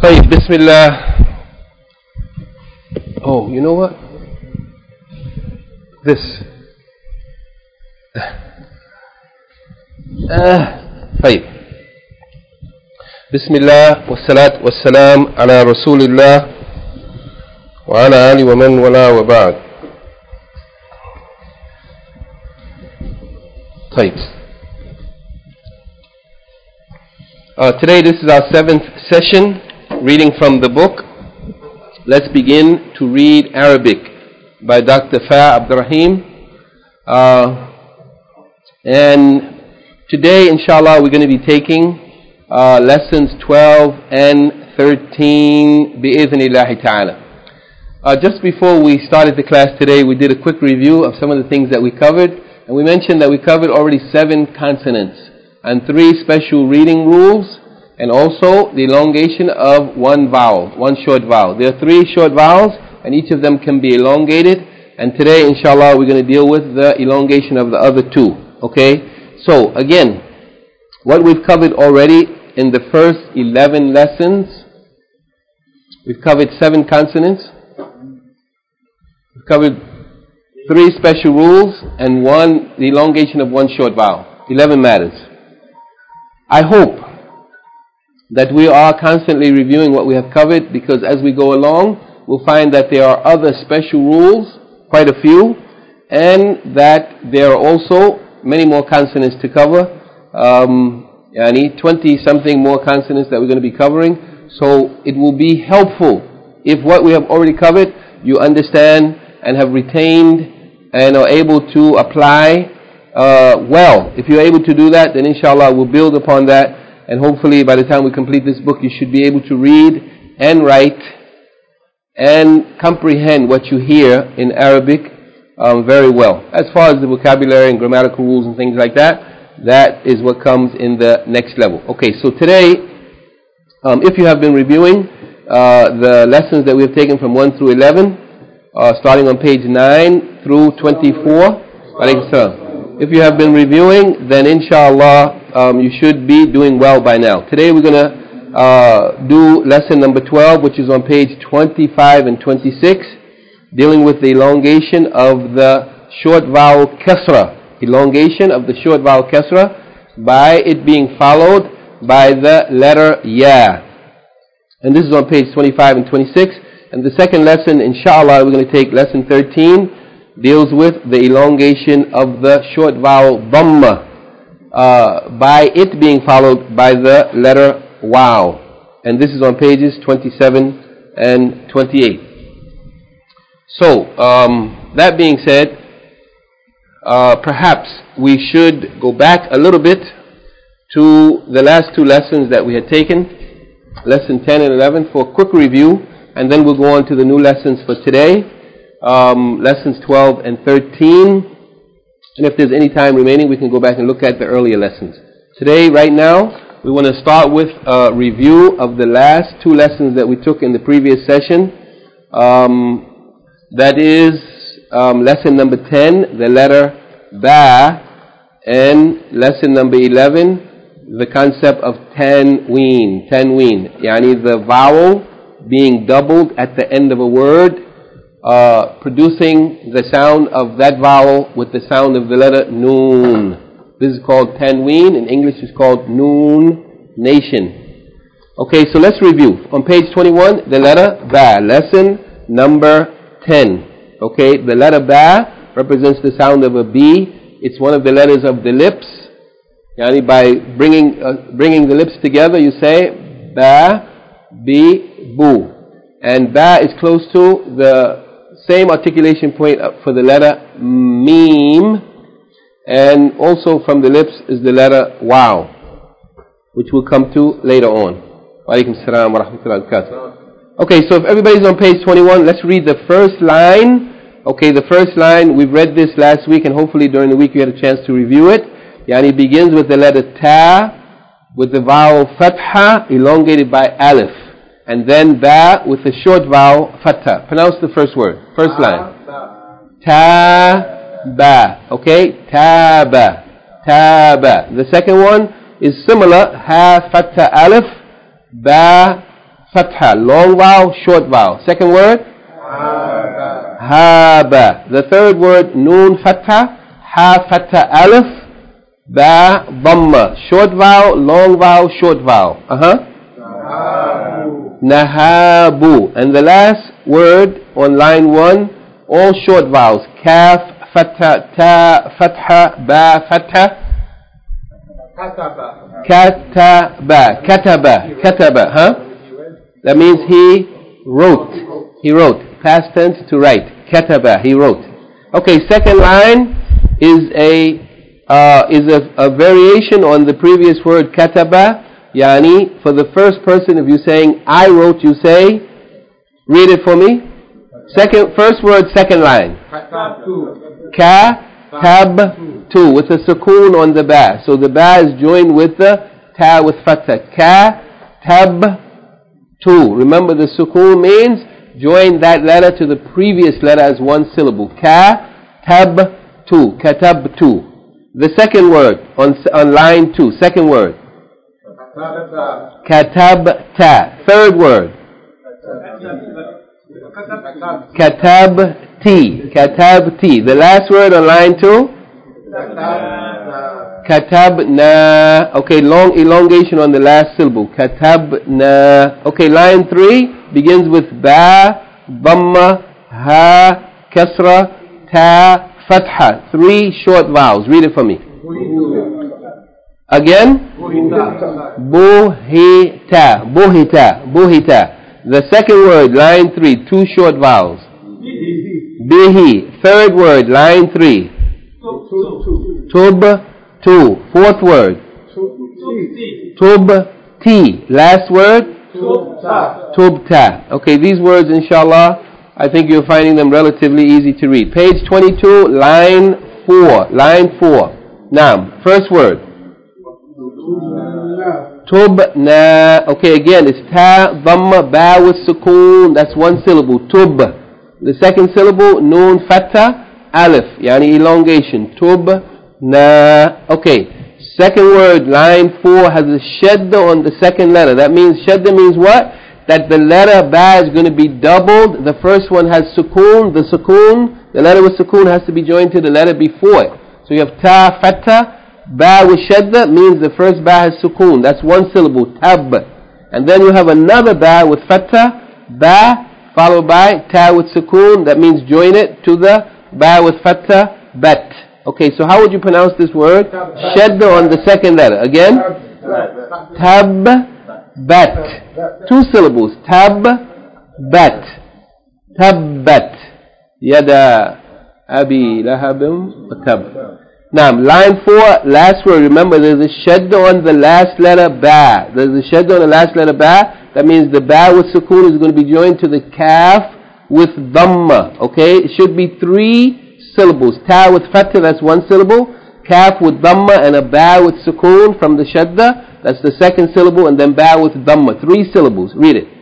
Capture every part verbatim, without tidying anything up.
طيب بسم الله. Oh, you know what? This. Uh, طيب. بسم الله والصلاة والسلام على رسول الله وعلى آله ومن والاه وبعد. طيب. Uh, today this is our seventh session, reading from the book. Let's begin to read Arabic by Doctor Fa Abdurrahim. Uh, and today, inshallah, we're going to be taking uh, lessons twelve and thirteen, bi'idhnillahi ta'ala. Uh, just before we started the class today, we did a quick review of some of the things that we covered. And we mentioned that we covered already seven consonants and three special reading rules, and also the elongation of one vowel, one short vowel. There are three short vowels, and each of them can be elongated. And today, inshallah, we're going to deal with the elongation of the other two. Okay? So, again, what we've covered already in the first eleven lessons, we've covered seven consonants, we've covered three special rules, and one, the elongation of one short vowel. eleven matters. I hope that we are constantly reviewing what we have covered, because as we go along, we'll find that there are other special rules, quite a few, and that there are also many more consonants to cover, um, yani twenty-something more consonants that we're going to be covering. So it will be helpful if what we have already covered, you understand and have retained and are able to apply uh, well. If you're able to do that, then inshallah we'll build upon that. And hopefully by the time we complete this book, you should be able to read and write and comprehend what you hear in Arabic um, very well. As far as the vocabulary and grammatical rules and things like that, that is what comes in the next level. Okay, so today, um, if you have been reviewing uh, the lessons that we have taken from one through eleven, uh, starting on page nine through twenty-four, if you have been reviewing, then inshallah, Um, you should be doing well by now. Today we're going to uh, do lesson number twelve, which is on page twenty-five and twenty-six, dealing with the elongation of the short vowel kasra. Elongation of the short vowel kasra by it being followed by the letter ya. And this is on page twenty-five and twenty-six. And the second lesson, inshallah, we're going to take lesson thirteen, deals with the elongation of the short vowel dhamma, Uh, by it being followed by the letter waw. And this is on pages twenty-seven and twenty-eight. So, um, that being said, uh, perhaps we should go back a little bit to the last two lessons that we had taken, lesson ten and eleven, for a quick review, and then we'll go on to the new lessons for today, um, lessons twelve and thirteen. And if there's any time remaining, we can go back and look at the earlier lessons. Today, right now, we want to start with a review of the last two lessons that we took in the previous session. Um, that is um, lesson number ten, the letter ba, and lesson number eleven, the concept of tanween. Tanween, yani the vowel being doubled at the end of a word, Uh, producing the sound of that vowel with the sound of the letter noon. This is called tanween. In English, it's called noon nation. Okay, so let's review. On page twenty-one, the letter ba, lesson number ten. Okay, the letter ba represents the sound of a B. It's one of the letters of the lips. Yani by bringing uh, bringing the lips together, you say ba, bi, bu. And ba is close to the same articulation point for the letter meme, and also from the lips is the letter waw, which we'll come to later on. Wa alaikum salam wa rahmatullahi wa barakatuh. Okay, so if everybody's on page twenty-one, let's read the first line. Okay, the first line, we've read this last week, and hopefully during the week you had a chance to review it. Yani begins with the letter ta, with the vowel fatha, elongated by alif. And then ba with the short vowel fatha. Pronounce the first word, first line. Ta ba. Okay, ta ba, ta ba. The second one is similar. Ha fatha alif, ba fatha. Long vowel, short vowel. Second word? Haba. The third word, noon fatha, ha fatha alif, ba dhamma. Short vowel, long vowel, short vowel. Uh-huh. Nahabu. And the last word on line one, all short vowels. Kaf, fatha, ta, fatha, ba, fatha. Kataba. Kataba. Kataba. Kataba. Huh? That means he wrote. He wrote. Past tense to write. Kataba. He wrote. Okay, second line is a uh, is a, a variation on the previous word kataba. Yani, for the first person, if you're saying I wrote, you say, read it for me. Second, first word, second line. Ka-tab-tu, with a sukoon on the ba. So the ba is joined with the ta with fatha. Ka-tab-tu. Remember, the sukoon means join that letter to the previous letter as one syllable. Ka-tab-tu. Katab-tu. The second word on, on line two. Second word. Katabta. Third word. Katabti. Katabti. The last word on line two. Katabna. Okay, long elongation on the last syllable. Katabna. Okay, line three begins with ba, dhamma, ha, kasra, ta, fatha. Three short vowels. Read it for me. Again, buhita, buhita, buhita. The second word, line three, two short vowels. Bihi. Third word, line three. Tub, two. Fourth word. Tub, ti. Last word. Tubta. Okay, these words, inshallah, I think you're finding them relatively easy to read. Page twenty-two, line four. Line four. Now, first word. Tubna. Okay, again, it's ta, dhamma, ba with sukoon. That's one syllable. Tub. The second syllable, noon, fatha, alif. Yani elongation. Tubna. Okay. Second word, line four, has a shadda on the second letter. That means, shadda means what? That the letter ba is going to be doubled. The first one has sukoon. The sukoon, the letter with sukoon has to be joined to the letter before it. So you have ta, fatha. Ba with shadda means the first ba has sukoon. That's one syllable, tab. And then you have another ba with fatha, ba, followed by ta with sukoon. That means join it to the ba with fatha, bat. Okay, so how would you pronounce this word? Shadda on the second letter. Again? Tab, bat. Two syllables, tab, bat. Tabbat. Yada abi lahabim tab. Now, line four, last word. Remember, there's a shadda on the last letter ba. There's a shadda on the last letter ba. That means the ba with sukoon is going to be joined to the kaf with dhamma. Okay? It should be three syllables. Ta with fatha, that's one syllable. Kaf with dhamma and a ba with sukoon from the shadda. That's the second syllable. And then ba with dhamma. Three syllables. Read it.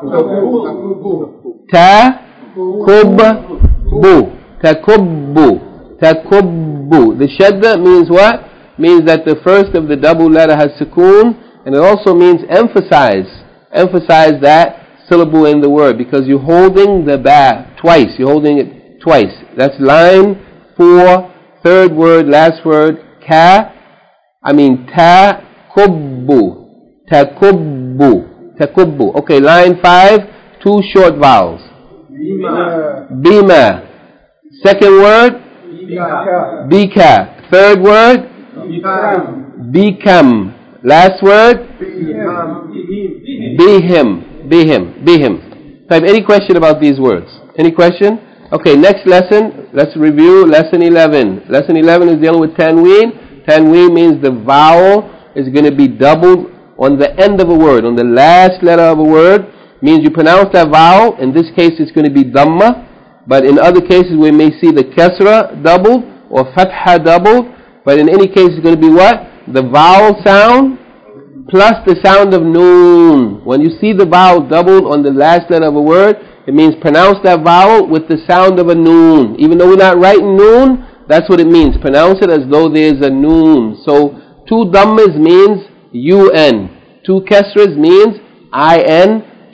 Ta, kub, bu. Takubbu. Takubbu. The shadda means what? Means that the first of the double letter has sukoon, and it also means emphasize. Emphasize that syllable in the word, because you're holding the ba twice. You're holding it twice. That's line four, third word, last word, ka, I mean ta, kubbu. Takubbu. Takubbu. Okay, line five, two short vowels. Bima. Bima. Second word, Bika. Bika. Third word? Become. Become. Last word? Behim. Behim. Behim. Behim. Type any question about these words? Any question? Okay, next lesson. Let's review lesson eleven. Lesson eleven is dealing with tanween. Tanween means the vowel is going to be doubled on the end of a word, on the last letter of a word. Means you pronounce that vowel. In this case, it's going to be dhamma. But in other cases, we may see the kasra doubled or fatha doubled. But in any case, it's going to be what? The vowel sound plus the sound of noon. When you see the vowel doubled on the last letter of a word, it means pronounce that vowel with the sound of a noon. Even though we're not writing noon, that's what it means. Pronounce it as though there's a noon. So two dhammas means un. Two kasras means in.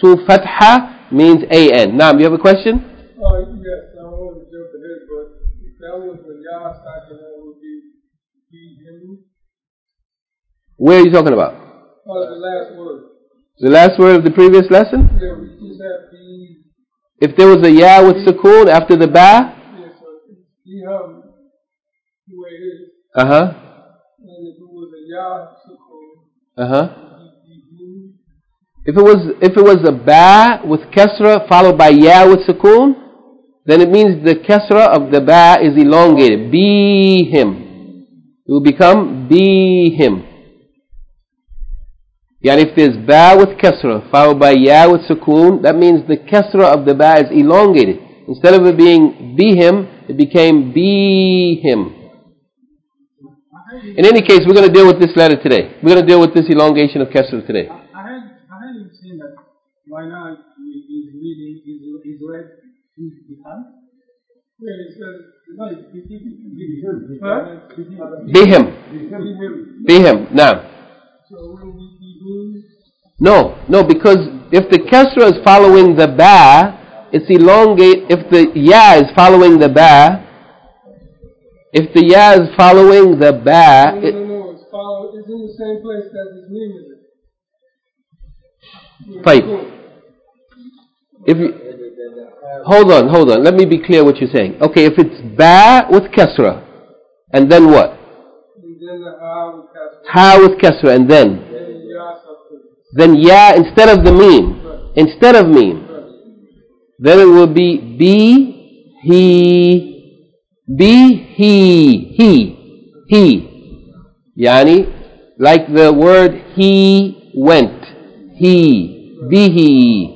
two fatha means an. Naam, you have a question? Oh, yes, I want to jump ahead, but if that was the ya sakin, that would be be him. Where are you talking about? Oh, the last word. The last word of the previous lesson? Yeah, we just have be. If there was a ya with sukoon after the ba? Yeah, so be him, the way it is. Uh-huh. And if it was a ya sukoon, Uh-huh. be him. If it was if it was a ba with kasra followed by ya with sukoon, then it means the kasra of the ba is elongated. Be him. It will become be him. Yani if there's ba with kasra followed by ya with sukoon, that means the kasra of the ba is elongated. Instead of it being be him, it became be him. In any case, we're going to deal with this letter today. We're going to deal with this elongation of kasra today. I had I hadn't seen that. Why not? He's reading. He's he's read. He's become. Yeah, it says like be him. Huh? Be him. Be him. Be him. Now. So when we be him. No, no, because if the kasra is following the ba, it's elongate. If the ya is following the ba, if the ya is following the ba, no, no, no, no, it's follow. It's in the same place that his name is. Fight. If you hold on, hold on. Let me be clear what you're saying. Okay, if it's ba with kasra, and then what? And then the ha with kasra. Ha with kasra, and then Then ya sukoon. then ya instead of the meme, Right. instead of meme, Right. then it will be be he, be he, he, he. Yani, like the word he went, he, be he.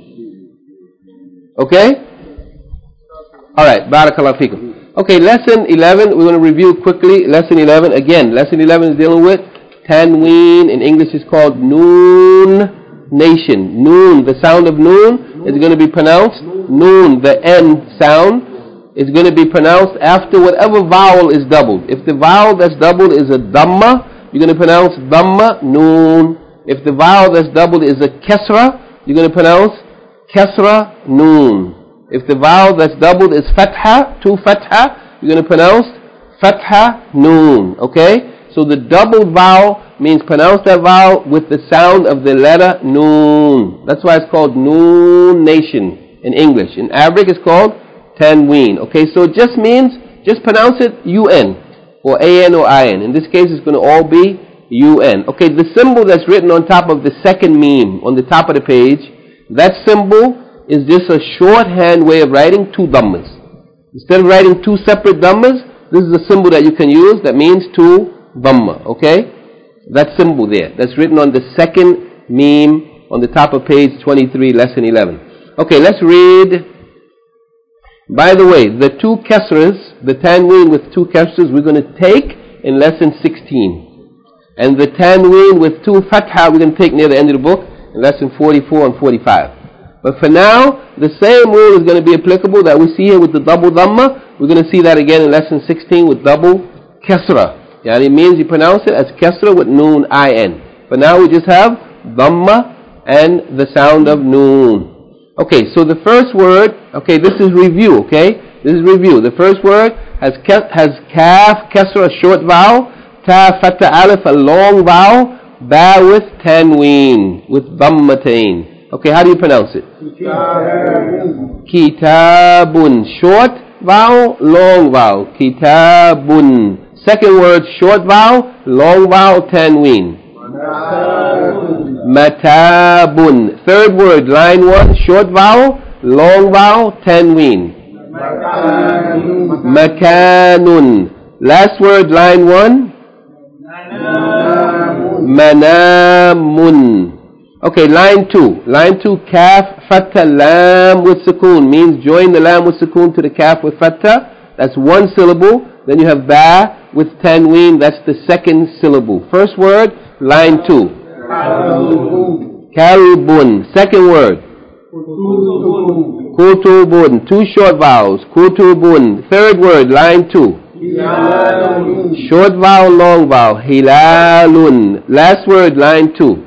Okay? Alright, barakallahu feekum. Okay, lesson eleven, we're going to review quickly. Lesson eleven, again, lesson eleven is dealing with tanween. In English it's called noon nation. Noon, the sound of noon is going to be pronounced noon. The N sound is going to be pronounced after whatever vowel is doubled. If the vowel that's doubled is a dhamma, you're going to pronounce dhamma, noon. If the vowel that's doubled is a kasra, you're going to pronounce kasra, noon. If the vowel that's doubled is fatha, two fatha, you're going to pronounce fatha, noon. Okay? So the doubled vowel means pronounce that vowel with the sound of the letter noon. That's why it's called noon nation in English. In Arabic it's called tanween. Okay, so it just means, just pronounce it un or an or in. In this case it's going to all be un. Okay, the symbol that's written on top of the second meme on the top of the page, that symbol is just a shorthand way of writing two dhammas. Instead of writing two separate dhammas, this is a symbol that you can use that means two dhamma. Okay? That symbol there, that's written on the second meme on the top of page twenty-three, lesson eleven. Okay, let's read. By the way, the two kasras, the tanween with two kasras, we're going to take in lesson sixteen. And the tanween with two fatha, we're going to take near the end of the book in lesson forty-four and forty-five. But for now, the same rule is going to be applicable that we see here with the double dhamma. We're going to see that again in lesson sixteen with double kasra. Yeah, it means you pronounce it as kasra with noon, in. But now we just have dhamma and the sound of noon. Okay, so the first word, okay, this is review, okay? This is review. The first word has ka- has kaf, kasra, a short vowel, ta, fatha, alif, a long vowel, ba with tanween, with dhammatain. Okay, how do you pronounce it? Kitabun. Kitabun. Short vowel, long vowel. Kitabun. Second word, short vowel, long vowel, tanween. Matabun. Matabun. Third word, line one, short vowel, long vowel, tanween. Makanun. Makanun. Last word, line one. Manamun. Manamun. Okay, line two. Line two, kaf, fatha, lam with sukoon. Means join the lam with sukoon to the kaf with fatha. That's one syllable. Then you have ba with tanween. That's the second syllable. First word, line two. Kalbun. Kalbun. Second word. Kutubun. Kutubun. Two short vowels. Kutubun. Third word, line two. Short vowel, long vowel. Hilalun. Last word, line two.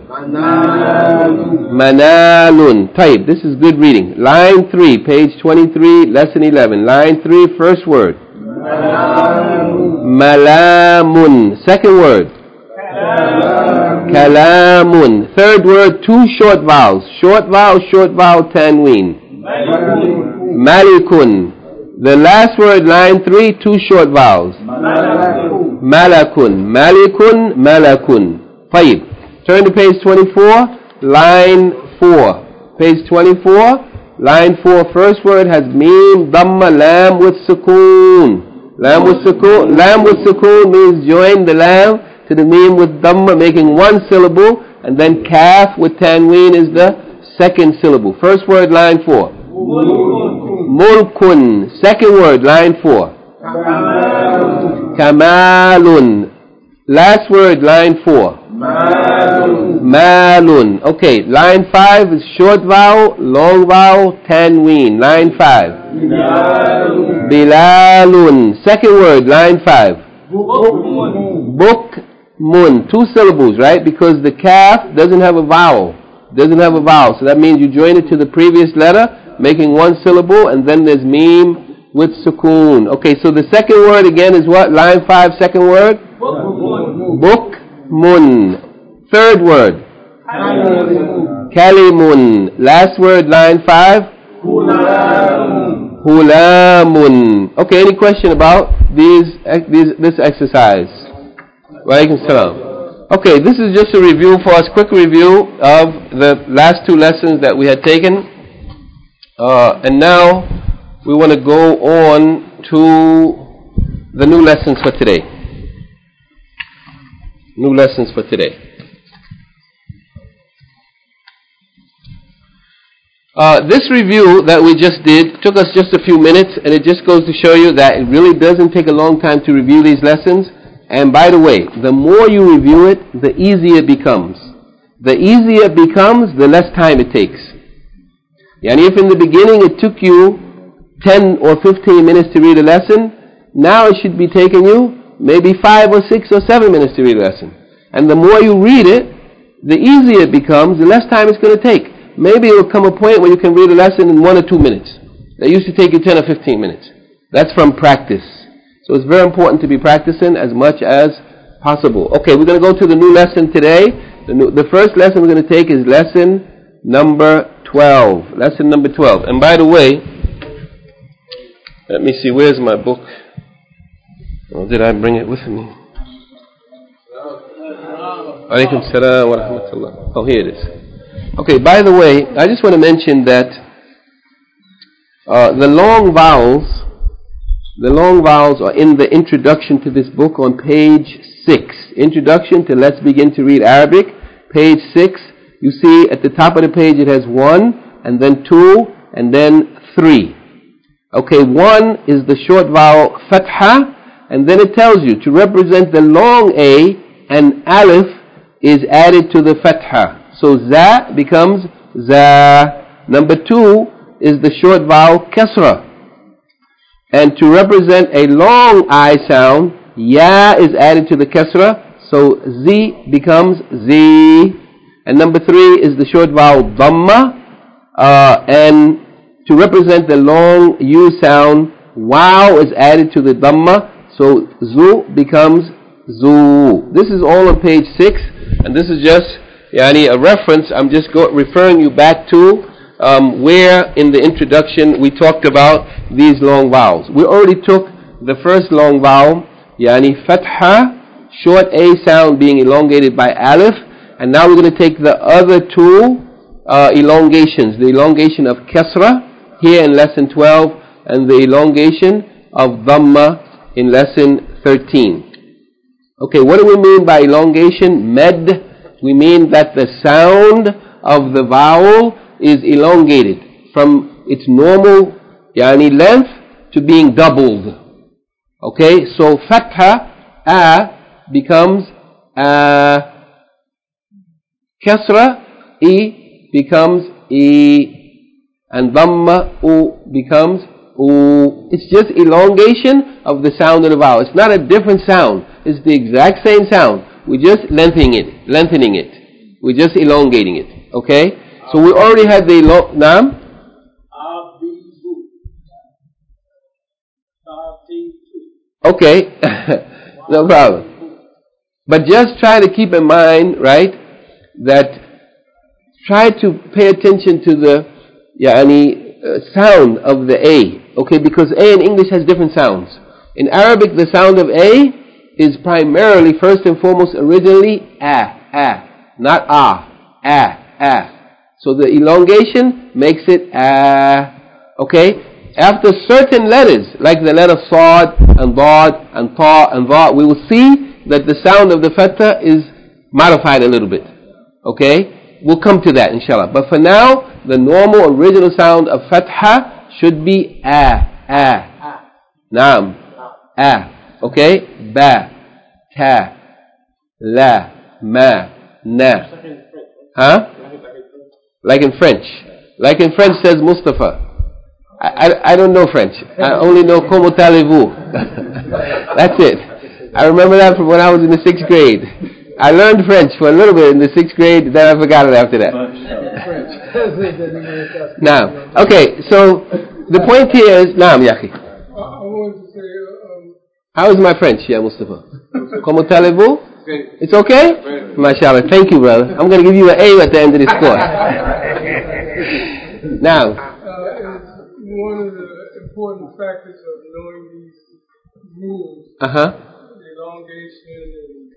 Manalun. Type. This is good reading. Line three, page twenty-three, lesson eleven. Line three, first word. Malamun. Second word. Kalamun. Third word, two short vowels. Short vowel, short vowel, tanween. Malikun. The last word, line three, two short vowels. Malakun. Malikun, malakun. Tayyib. Turn to page twenty-four, line four. Page twenty-four, line four. First word has mim, dhamma, lam with sukoon. Lam with sukoon. Lam with sukoon means join the lam to the mim with dhamma, making one syllable, and then kaf with tanween is the second syllable. First word, line four. Mulkun. Second word, line four. Kamalun. Last word, line four. Malun. Okay, line five is short vowel, long vowel, tanween. Line five. Bilalun. Second word, line five. Bukmun. Two syllables, right? Because the kaf doesn't have a vowel. Doesn't have a vowel. So that means you join it to the previous letter, making one syllable, and then there's mim with sukoon. Okay, so the second word again is what? Line five, second word? Bukmun. Third word? Kalimun. Last word, line five? Hulamun. Okay, any question about these, these this exercise? Wa alaikum salam. Okay, this is just a review for us, quick review of the last two lessons that we had taken. Uh, and now we want to go on to the new lessons for today. New lessons for today. Uh, this review that we just did took us just a few minutes, and it just goes to show you that it really doesn't take a long time to review these lessons. And by the way, the more you review it, the easier it becomes. The easier it becomes, the less time it takes. Yani if in the beginning it took you ten or fifteen minutes to read a lesson, now it should be taking you maybe five or six or seven minutes to read a lesson. And the more you read it, the easier it becomes, the less time it's going to take. Maybe it will come a point where you can read a lesson in one or two minutes. That used to take you ten or fifteen minutes. That's from practice. So it's very important to be practicing as much as possible. Okay, we're going to go to the new lesson today. The, new, the first lesson we're going to take is lesson number twelve. Lesson number twelve. And by the way, let me see, where's my book? Or did I bring it with me? Alaikum salam wa rahmatullah. Oh, here it is. Okay, by the way, I just want to mention that uh, the long vowels, the long vowels are in the introduction to this book on page six. Introduction to Let's Begin to Read Arabic, page six. You see at the top of the page it has one, and then two, and then three. Okay, one is the short vowel fatha, and then it tells you to represent the long A, and alif is added to the fatha. So za becomes za. Number two is the short vowel kasra. And to represent a long I sound, ya is added to the kasra. So z becomes z. And number three is the short vowel dhamma. Uh, and to represent the long u sound, wow is added to the dhamma. So zu becomes zu. This is all on page six. And this is just Yani a reference. I'm just go, referring you back to um, where in the introduction we talked about these long vowels. We already took the first long vowel, Yani fatha, short A sound being elongated by alif, and now we're going to take the other two uh, elongations, the elongation of kasra here in lesson twelve, and the elongation of dhamma in lesson thirteen. Okay, what do we mean by elongation? Med. We mean that the sound of the vowel is elongated from its normal yani length to being doubled. Okay, so fatha, a, becomes a. Kasra, e, becomes e. And dhamma, u, becomes ooh. It's just elongation of the sound of the vowel. It's not a different sound. It's the exact same sound. We're just lengthening it, lengthening it. We're just elongating it. Okay? So we already had the long, naam? Okay. No problem. But just try to keep in mind, right, that try to pay attention to the yani, uh, sound of the A. Okay, because A in English has different sounds. In Arabic, the sound of A is primarily, first and foremost, originally A, A, not Ah, A, A. So the elongation makes it A. Okay? After certain letters, like the letter Sad and Dad and Ta and Dha, we will see that the sound of the Fatha is modified a little bit. Okay? We'll come to that, inshallah. But for now, the normal original sound of Fatha should be A, A. Naam, A. Okay? Ba, Ta, La, Ma, Na. Huh? Like in French. Like in French says Mustafa. I, I, I don't know French. I only know Comment allez-vous. That's it. I remember that from when I was in the sixth grade. I learned French for a little bit in the sixth grade, then I forgot it after that. Now, okay, so the point here is, Naam, Yaki. I wanted to say, um, how is my French, yeah, Mustafa? Comment allez-vous? It's okay? MashaAllah. Thank you, brother. I'm going to give you an A at the end of this course. Now, one of the important factors of knowing these rules, uh-huh. the elongation and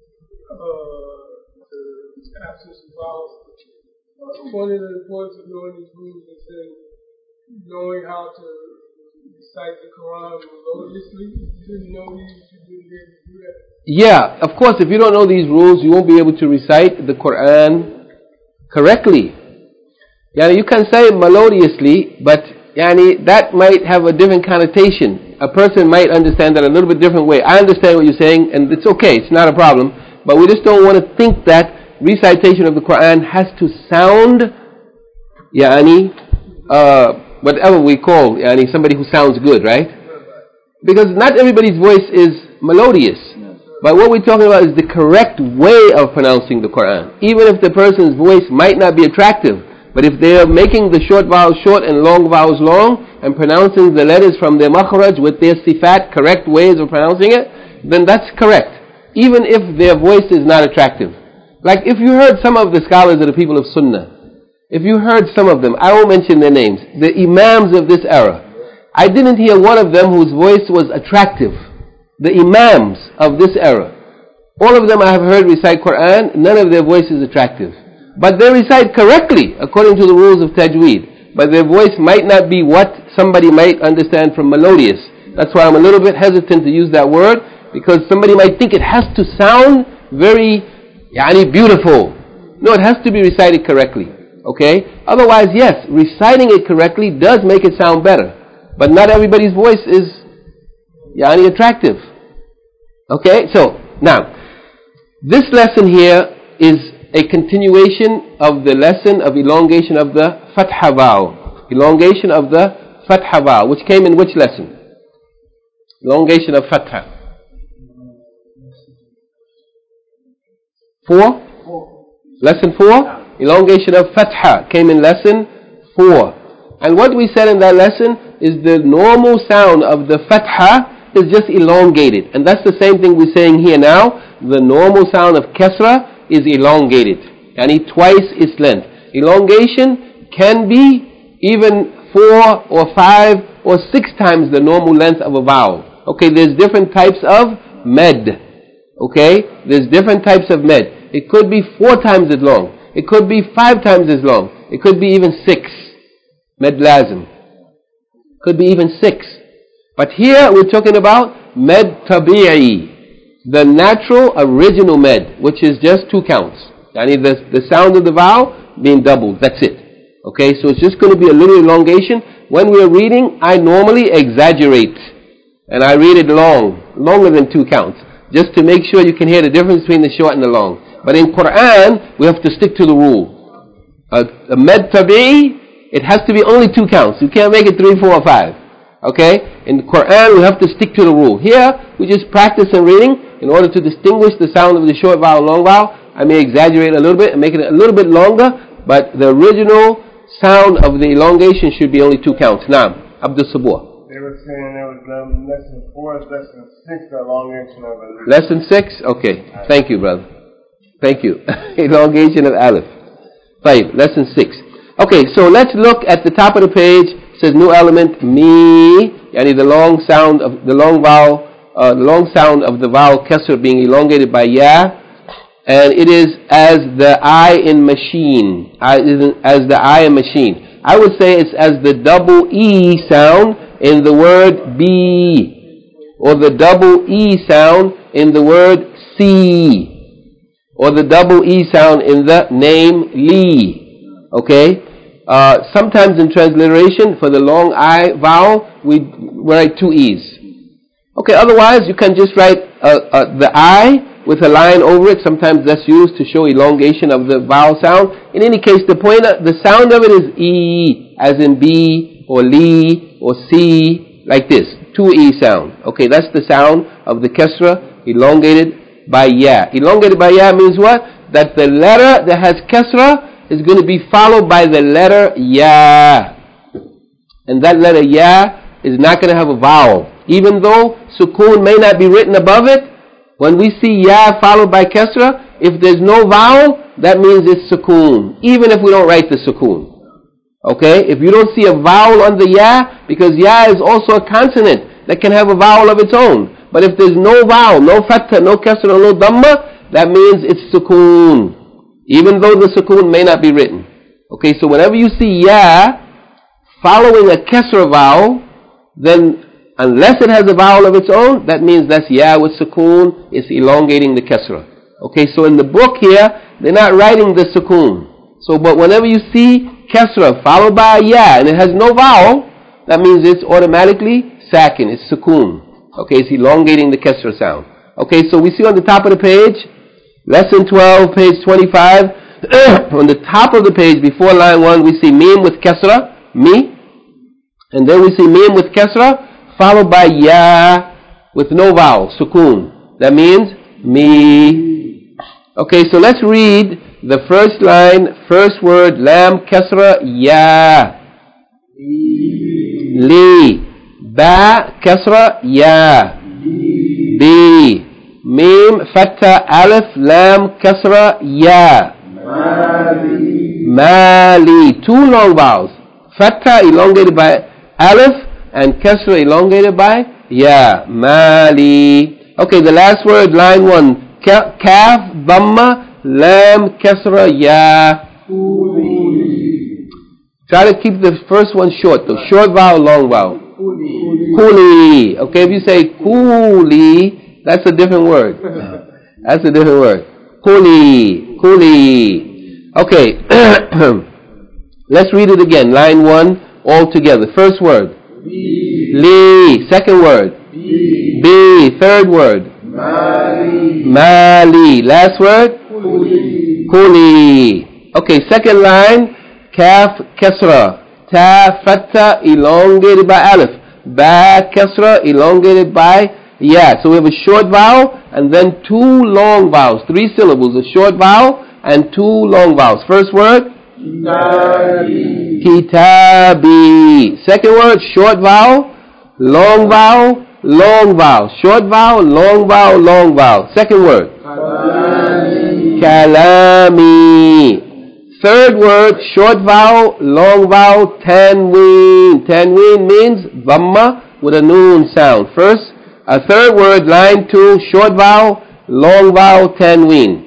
uh, the absence of vowels, uh, one of the importance of knowing these rules is then knowing how to recite the Quran melodiously. If you didn't know these, you wouldn't be able to do that. Yeah, of course, if you don't know these rules, you won't be able to recite the Quran correctly. Yani, you can say it melodiously, but Yani, that might have a different connotation. A person might understand that a little bit different way. I understand what you're saying, and it's okay, it's not a problem. But we just don't want to think that recitation of the Quran has to sound, Yani, uh, whatever we call, Yani, somebody who sounds good, right? Because not everybody's voice is melodious. But what we're talking about is the correct way of pronouncing the Quran. Even if the person's voice might not be attractive, but if they are making the short vowels short and long vowels long, and pronouncing the letters from their makhraj with their sifat, correct ways of pronouncing it, then that's correct. Even if their voice is not attractive. Like if you heard some of the scholars of the people of Sunnah, if you heard some of them, I won't mention their names, the imams of this era, I didn't hear one of them whose voice was attractive. The imams of this era, all of them I have heard recite Quran, none of their voice is attractive. But they recite correctly according to the rules of tajweed. But their voice might not be what somebody might understand from melodious. That's why I'm a little bit hesitant to use that word, because somebody might think it has to sound very yani, beautiful. No, it has to be recited correctly. Okay? Otherwise, yes, reciting it correctly does make it sound better. But not everybody's voice is yani, attractive. Okay? So, now, this lesson here is a continuation of the lesson of elongation of the Fatha vowel. Elongation of the Fatha vowel, which came in which lesson? Elongation of Fatha. Four? Lesson four? Elongation of Fatha came in lesson four. And what we said in that lesson is the normal sound of the Fatha is just elongated. And that's the same thing we're saying here now. The normal sound of Kasra is elongated, and twice its length. Elongation can be even four or five or six times the normal length of a vowel. Okay, there's different types of med. Okay, there's different types of med. It could be four times as long. It could be five times as long. It could be even six. Med lazim. Could be even six. But here we're talking about med tabi'i. The natural original med, which is just two counts. Yani the, the sound of the vowel being doubled. That's it. Okay, so it's just going to be a little elongation. When we're reading, I normally exaggerate. And I read it long, longer than two counts. Just to make sure you can hear the difference between the short and the long. But in Quran, we have to stick to the rule. A, a med tabi'i, it has to be only two counts. You can't make it three, four, or five. Okay? In the Quran, we have to stick to the rule. Here, we just practice in reading in order to distinguish the sound of the short vowel and long vowel. I may exaggerate a little bit and make it a little bit longer, but the original sound of the elongation should be only two counts. Now, Abdul Sabur. They were saying there was um, lesson four, lesson six, the elongation of it. Lesson six? Okay. Thank you, brother. Thank you. Elongation of Aleph. Five. Lesson six. Okay, so let's look at the top of the page. It says new element, me, yani the long sound of the long vowel, uh, the long sound of the vowel kasr being elongated by ya. And it is as the I in machine, as the I in machine. I would say it's as the double E sound in the word be, or the double E sound in the word see, or the double E sound in the name li. Okay? Uh, sometimes in transliteration, for the long I vowel, we write two E's. Okay, otherwise you can just write uh, uh, the I with a line over it. Sometimes that's used to show elongation of the vowel sound. In any case, the point, of, the sound of it is E, as in B, or Li, or C, like this. Two E sound. Okay, that's the sound of the kasra, elongated by ya. Elongated by ya means what? That the letter that has kasra is going to be followed by the letter ya. And that letter ya is not going to have a vowel. Even though sukoon may not be written above it, when we see ya followed by kasra, if there's no vowel, that means it's sukoon, even if we don't write the sukoon. Okay? If you don't see a vowel on the ya, because ya is also a consonant that can have a vowel of its own. But if there's no vowel, no fatha, no kasra, no dhamma, that means it's sukoon, even though the sukoon may not be written. Okay, so whenever you see ya following a kasra vowel, then unless it has a vowel of its own, that means that's ya with sukoon, it's elongating the kasra. Okay, so in the book here, they're not writing the sukoon. So, but whenever you see kasra followed by a ya, and it has no vowel, that means it's automatically sakin, it's sukoon. Okay, it's elongating the kasra sound. Okay, so we see on the top of the page, lesson twelve, page twenty-five, on the top of the page, before line one, we see mim with kasra, mi, and then we see mim with kasra, followed by ya with no vowel, sukoon. That means me. Okay, so let's read the first line, first word, lam, kasra, ya. Li. Ba, kasra, ya. Bi. Mim, fatha, alif, lam, kasra, ya. Mali. Mali. Two long vowels. Fatha elongated by alif, and kasra elongated by ya. Mali. Okay, the last word, line one. Ka- kaf, dhamma, lam, kasra, ya. Kuli. Try to keep the first one short, though. Short vowel, long vowel. Kuli. Kuli. Okay, if you say kuli, that's a different word. That's a different word. Kuli. Kuli. Okay. Let's read it again. Line one, all together. First word. Li. Li. Second word. Bi. Bi. Third word. Mali. Mali. Last word. Kuli. Kuli. Okay, second line. Kaf, kasra. Ta, fatha, elongated by alif. Ba, kasra, elongated by ya. So we have a short vowel and then two long vowels. Three syllables. A short vowel and two long vowels. First word. Kitabi. Kitabi. Second word, short vowel, long vowel, long vowel. Short vowel, long vowel, long vowel. Second word. Kalami. Kalami. Third word, short vowel, long vowel, tanween. Tanween means dhamma with a noon sound. First, a third word, line two, short vowel, long vowel, tanween.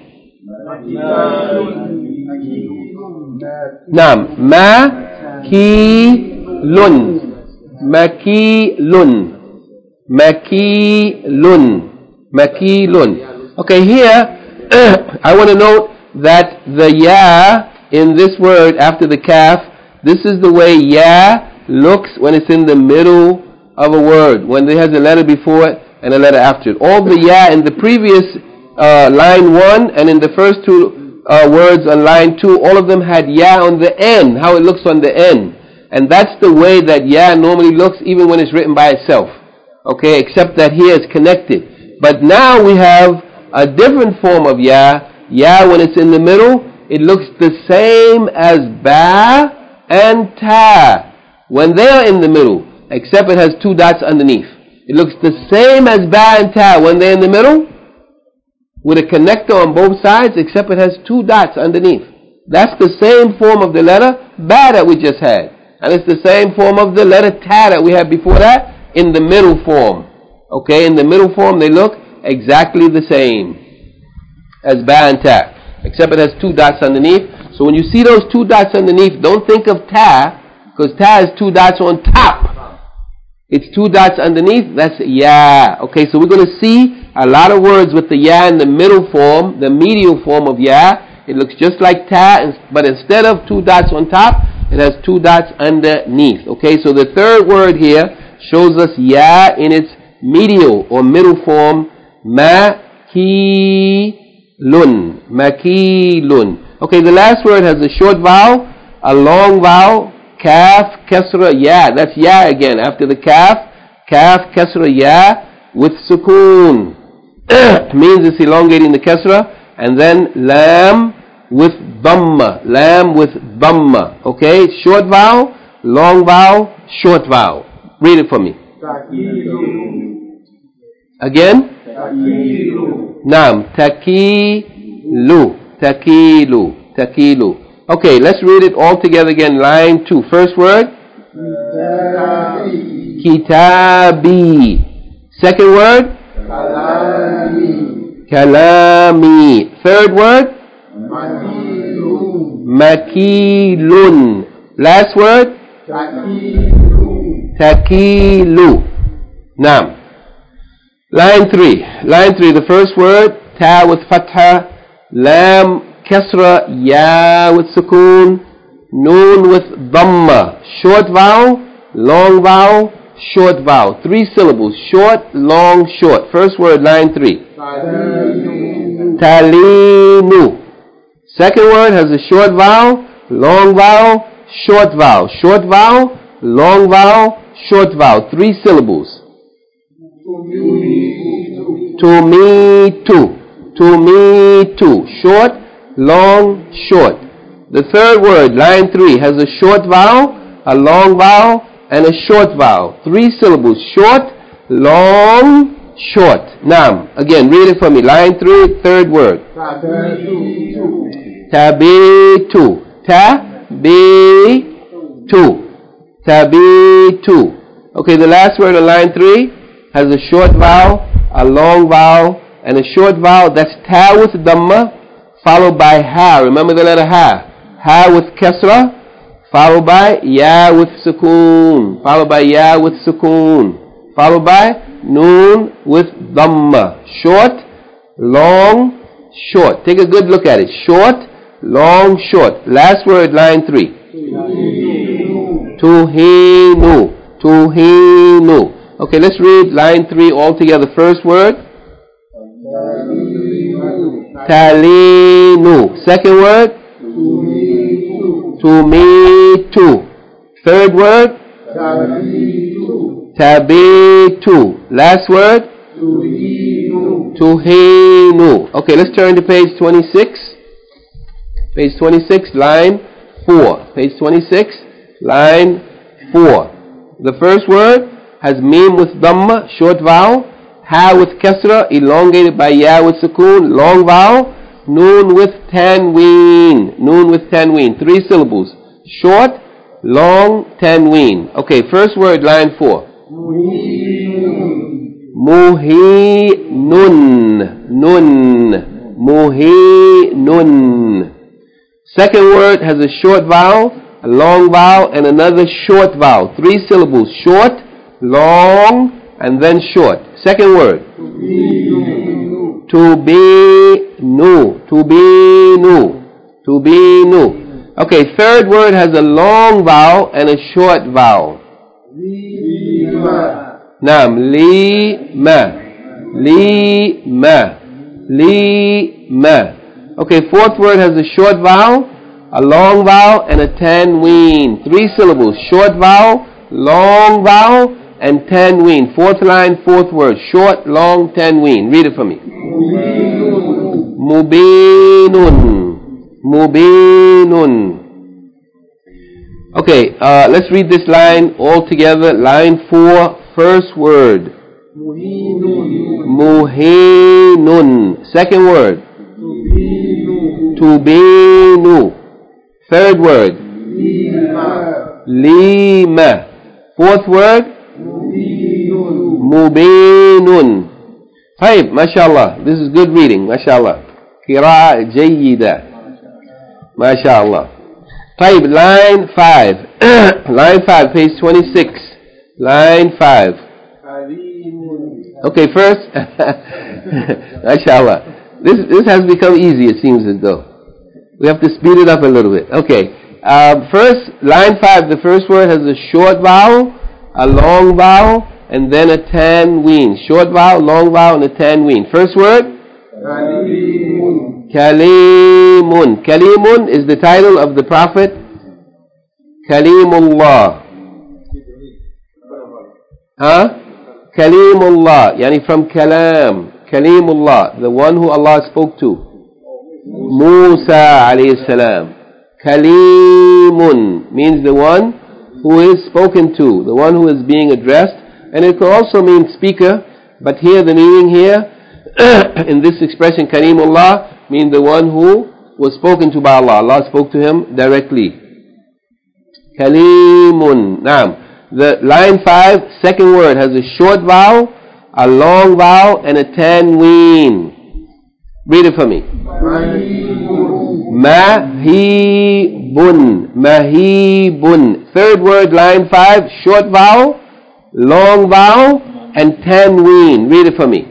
Naam, ma ki lun, maki lun, maki lun, maki lun. Okay, here I want to note that the ya in this word after the kaf, this is the way ya looks when it's in the middle of a word, when it has a letter before it and a letter after it. All the ya in the previous uh, line one and in the first two Uh, words on line two, all of them had ya on the end, how it looks on the end. And that's the way that ya normally looks even when it's written by itself. Okay, except that here it's connected. But now we have a different form of ya. Ya, when it's in the middle, it looks the same as ba and ta when they are in the middle, except it has two dots underneath. It looks the same as ba and ta when they're in the middle, with a connector on both sides, except it has two dots underneath. That's the same form of the letter ba that we just had. And it's the same form of the letter ta that we had before that in the middle form. Okay, in the middle form they look exactly the same as ba and ta, except it has two dots underneath. So when you see those two dots underneath, don't think of ta, because ta has two dots on top. It's two dots underneath, that's ya. Okay, so we're going to see a lot of words with the ya in the middle form, the medial form of ya. It looks just like ta, but instead of two dots on top, it has two dots underneath. Okay, so the third word here shows us ya in its medial or middle form, makilun. Makilun. Okay, the last word has a short vowel, a long vowel, kaf, kasra, ya. That's ya again. After the kaf, kaf, kasra, ya with sukoon. Means it's elongating the kasra. And then lam with dhamma. Lam with dhamma. Okay, short vowel, long vowel, short vowel. Read it for me. Again? Naam. Takilu. Takilu. Takilu. Okay, let's read it all together again. Line two. First word? Kitabi. Second word? Kalami. Kalami. Third word? Makilun. Makilun. Last word? Takilu. Takilu. Now, line three. Line three. The first word, ta with fatha, lam, kasra, ya with sukoon, noon with dhamma. Short vowel, long vowel, short vowel. Three syllables. Short, long, short. First word, line three. Talinu. Talinu. Second word has a short vowel, long vowel, short vowel. Short vowel, long vowel, short vowel. Three syllables. To me too. To me too. Short, long, short. The third word, line three, has a short vowel, a long vowel, and a short vowel. Three syllables. Short, long, short. Now, again, read it for me. Line three, third word. Tabitu. Tabitu. Tabitu. Okay, the last word on line three has a short vowel, a long vowel, and a short vowel. That's ta with dhamma, followed by ha. Remember the letter ha. Ha with kasra, followed by ya with sukoon, followed by ya with sukoon, followed by noon with dhamma. Short, long, short. Take a good look at it. Short, long, short. Last word, line three. Tuhinu. Tuhinu. Okay, let's read line three all together. First word. Talinu. Second word. Tumitu. Third word. Tabitu. Last word. Tuhinu. Okay, let's turn to page twenty-six. Page twenty-six, line four. Page twenty-six, line four. The first word has mim with dhamma, short vowel, ha with kasra, elongated by ya with sukoon, long vowel, noon with tanween, noon with tanween, three syllables, short, long, tanween. Okay, first word, line four. Muhinun, nun, muhinun. Second word has a short vowel, a long vowel, and another short vowel. Three syllables. Short, long, and then short. Second word. To be nu. To be nu. To be nu. Okay, third word has a long vowel and a short vowel. Naam. Lima. Lima. Lima. Okay, fourth word has a short vowel, a long vowel, and a tanween. Three syllables. Short vowel, long vowel, and tanween. Fourth line, fourth word. Short, long, tanween. Read it for me. Mubinun. Mubinun. Okay, uh, let's read this line all together. Line four, first word. Muhinun. Second word. Tubinu. Third word. Lima. Fourth word. Mubinun. Taib, mashallah. This is good reading, mashallah. Qira'a jayyida. Mashallah. Taib, line five. Line five, page twenty-six. Line five. Okay, first, mashallah. This, this has become easy, it seems as though. We have to speed it up a little bit. Okay. Uh, first, line five, the first word has a short vowel, a long vowel, and then a tanween. Short vowel, long vowel, and a tanween. First word? Kalimun. Kalimun. Kalimun is the title of the Prophet. Kalimullah. Huh? Kalimullah. Yani from Kalam. Kalimullah. The one who Allah spoke to. Musa alayhi salam. Kalimun means the one who is spoken to, the one who is being addressed. And it could also mean speaker, but here the meaning here, in this expression, Kalimullah, means the one who was spoken to by Allah. Allah spoke to him directly. Kalimun. Naam. The line five, second word, has a short vowel, a long vowel, and a tanween. Read it for me. Mahibun. Mahibun. Third word, line five, short vowel, long vowel, and tanween. Read it for me.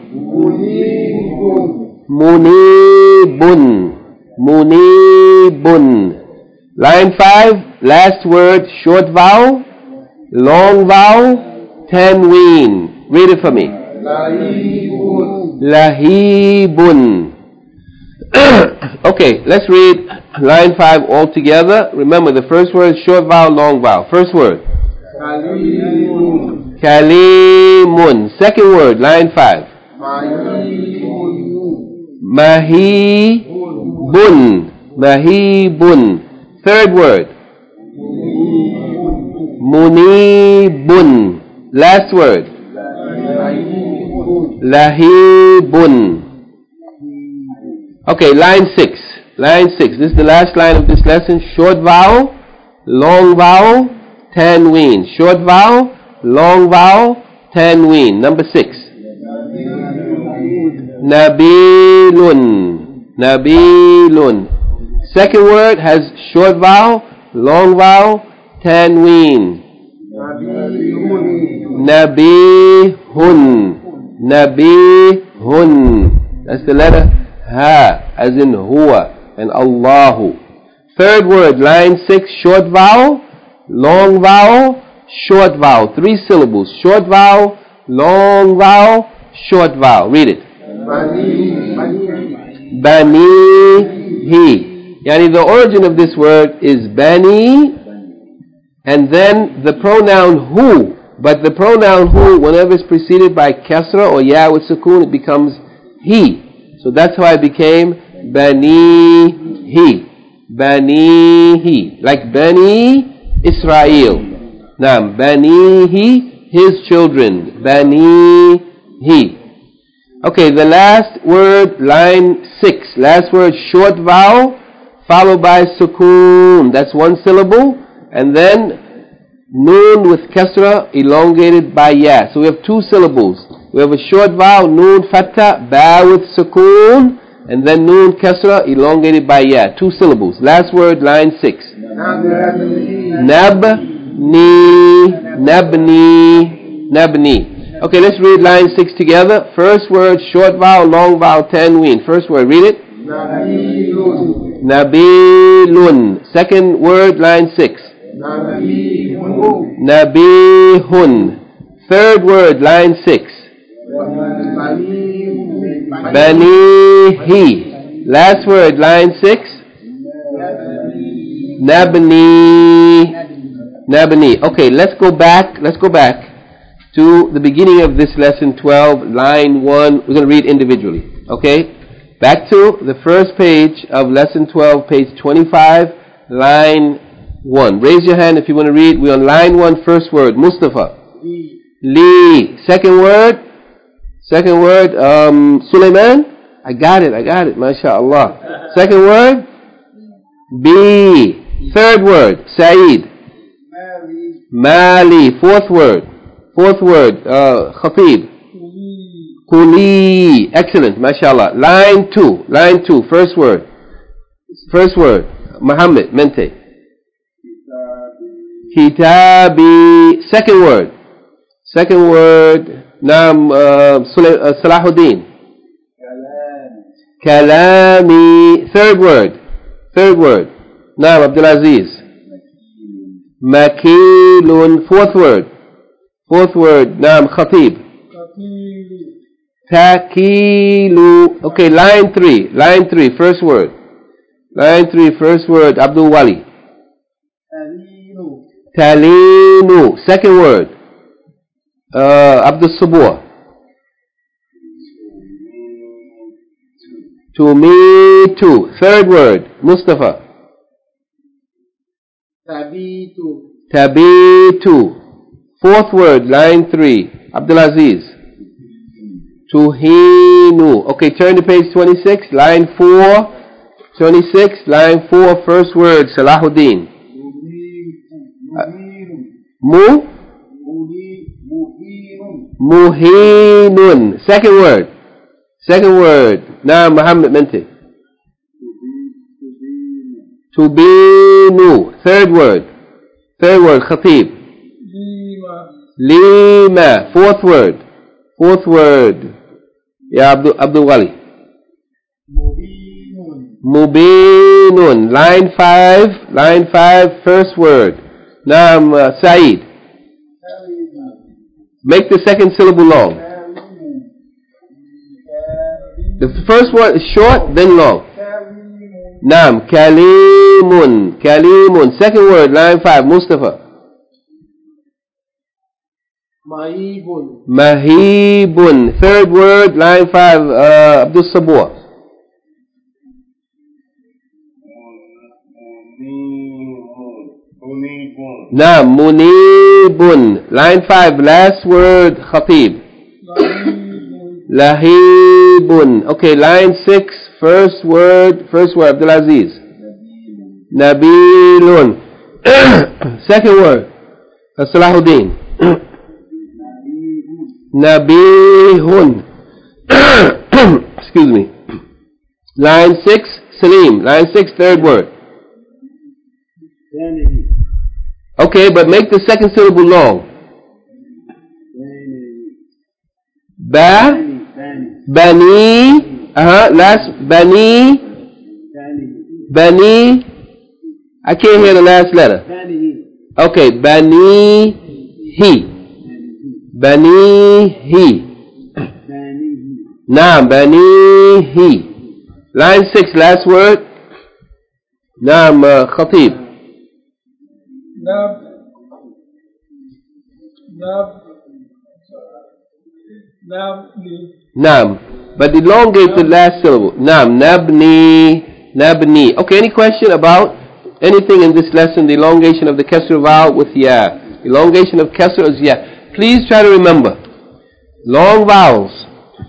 Munibun. Munibun. Line five, last word, short vowel, long vowel, tanween. Read it for me. Lahibun. Lahibun. Okay, let's read line five all together. Remember, the first word is short vowel, long vowel. First word. Kalimun. Kalimun. Second word, line five. Mahibun. Mahibun. Third word. Munibun. Last word. Lahibun. Okay, line six. Line six. This is the last line of this lesson. Short vowel, long vowel, tanween. Short vowel, long vowel, tanween. Number six. Nabilun. Nabilun. Second word has short vowel, long vowel, tanween. Nabihun. Nabihun. That's the letter Ha, as in huwa and Allahu. Third word, line six, short vowel, long vowel, short vowel. Three syllables. Short vowel, long vowel, short vowel. Read it. Banihi. Yani the origin of this word is bani, and then the pronoun who. But the pronoun who, whenever it's preceded by kasra or ya with sukoon, it becomes he. So that's why it became Banihi. Banihi. Like Bani Israel. Naam. Banihi, his children. Banihi. Okay, the last word, line six. Last word, short vowel, followed by sukoon. That's one syllable. And then noon with kasra, elongated by ya. So we have two syllables. We have a short vowel, noon fatha, ba with sukoon, and then noon kasra, elongated by ya. Two syllables. Last word, line six. Nabni, nabni, nabni. Okay, let's read line six together. First word, short vowel, long vowel, tanween. First word, read it. Nabilun. Nabilun. Second word, line six. Nabihun. Nabihun. Third word, line six. Banihi. Last word, line six. Nabni. Nabni. Okay, let's go back. Let's go back to the beginning of this lesson twelve, line one. We're going to read individually. Okay? Back to the first page of lesson twelve, page twenty-five, line one. Raise your hand if you want to read. We're on line one, first word. Mustafa. Li. Li. Second word. Second word. Um, Sulaiman. I got it. I got it. MashaAllah. Second word. B. Third word. Saeed. Mali. Mali. Fourth word. Fourth word. Uh, Khatib. Kuli. Excellent. MashaAllah. Line two. Line two. First word. First word. Muhammad. Mente. Kitabi. Second word. Second word. Naam. Uh, Salahuddin. Kalami. Third word. Third word. Naam. Abdulaziz. Makilun. Fourth word. Fourth word. Naam. Khatib. Takilu. Okay, line three. Line three. First word. Line three. First word. Abdul Wali. Talinu. Second word. Uh, Abdul Sabur. To me too. Third word. Mustafa. Tabitu. Tabitu. Fourth word. Line three. Abdulaziz. Tuhinu. Okay, turn to page twenty-six. Line four. twenty-six. Line four. First word. Salahuddin. Uh, mu. Muhinun. Second word. Second word. Now Muhammad Mente. Tubinu. Third word. Third word. Khatib. Lima. Lima. Fourth word. Fourth word. Ya Abdul, Abdul Wali. Mubinun. Mubinun. Line five. Line five. First word. Naam uh, Saeed. Make the second syllable long. The first word is short, then long. Naam. Kalimun. Kalimun. Second word. Line five. Mustafa. Mahibun. Mahibun. Third word, line five, uh, Abdul Sabur. Naam, Munibun. Line five, last word, Khatib. Lahibun. Okay, line six, first word, first word, Abdulaziz. Nabilun. Second word, Salahuddin. Nabihun. Excuse me. Line six, Salim. Line six, third word. Okay, but make the second syllable long. Ba. Bani. Uh-huh. Last. Bani. Bani. I can't hear the last letter. Okay, Bani. He. Banihi. Naam, Banihi. Line six, last word. Naam, uh, Khatib. Nab. Nab. Nabni. Naam. But elongate the last syllable. Naam, Nabni. Nabni. Okay, any question about anything in this lesson? The elongation of the Kasr vowel with Ya. Elongation of Kasr is Ya. Please try to remember, long vowels,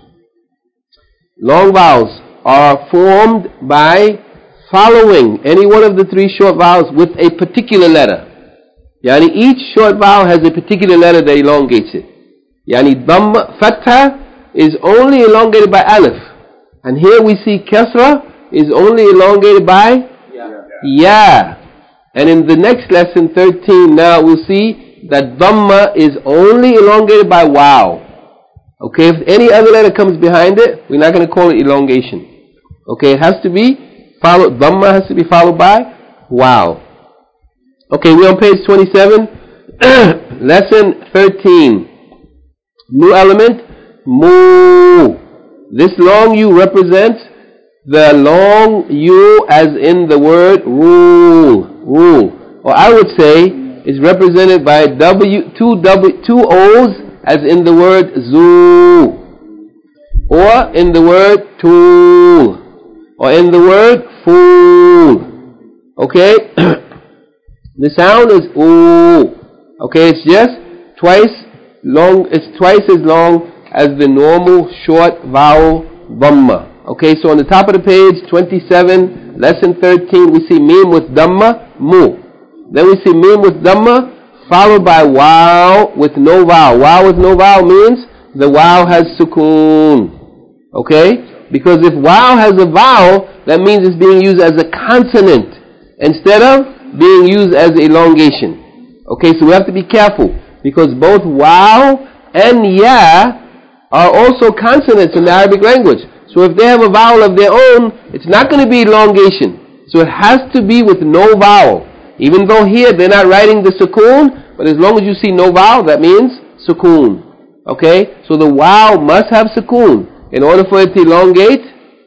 long vowels are formed by following any one of the three short vowels with a particular letter. Yani each short vowel has a particular letter that elongates it. Yani Dhamma, Fatha is only elongated by Alif. And here we see Kasra is only elongated by Ya. And in the next lesson, thirteen, now we'll see that Dhamma is only elongated by Waw. Okay, if any other letter comes behind it, we're not going to call it elongation. Okay, it has to be followed, Dhamma has to be followed by Waw. Okay, we're on page twenty-seven. Lesson thirteen. New element, Mu. This long U represents the long U as in the word rule. Woo. Or I would say is represented by W, two W, two O's as in the word zoo. Or in the word tool. Or in the word fool. Okay? The sound is ooh. Okay, it's just twice long, it's twice as long as the normal short vowel dhamma. Okay, so on the top of the page, twenty-seven, lesson thirteen, we see mim with dhamma, mu. Then we see mim with dhamma, followed by wow with no vowel. Wow with no vowel means the wow has sukoon. Okay? Because if wow has a vowel, that means it's being used as a consonant instead of being used as elongation. Okay, so we have to be careful because both wow and ya are also consonants in the Arabic language. So if they have a vowel of their own, it's not going to be elongation. So it has to be with no vowel. Even though here they're not writing the sukoon, but as long as you see no vowel, that means sukoon. Okay, so the wow must have sukoon. In order for it to elongate,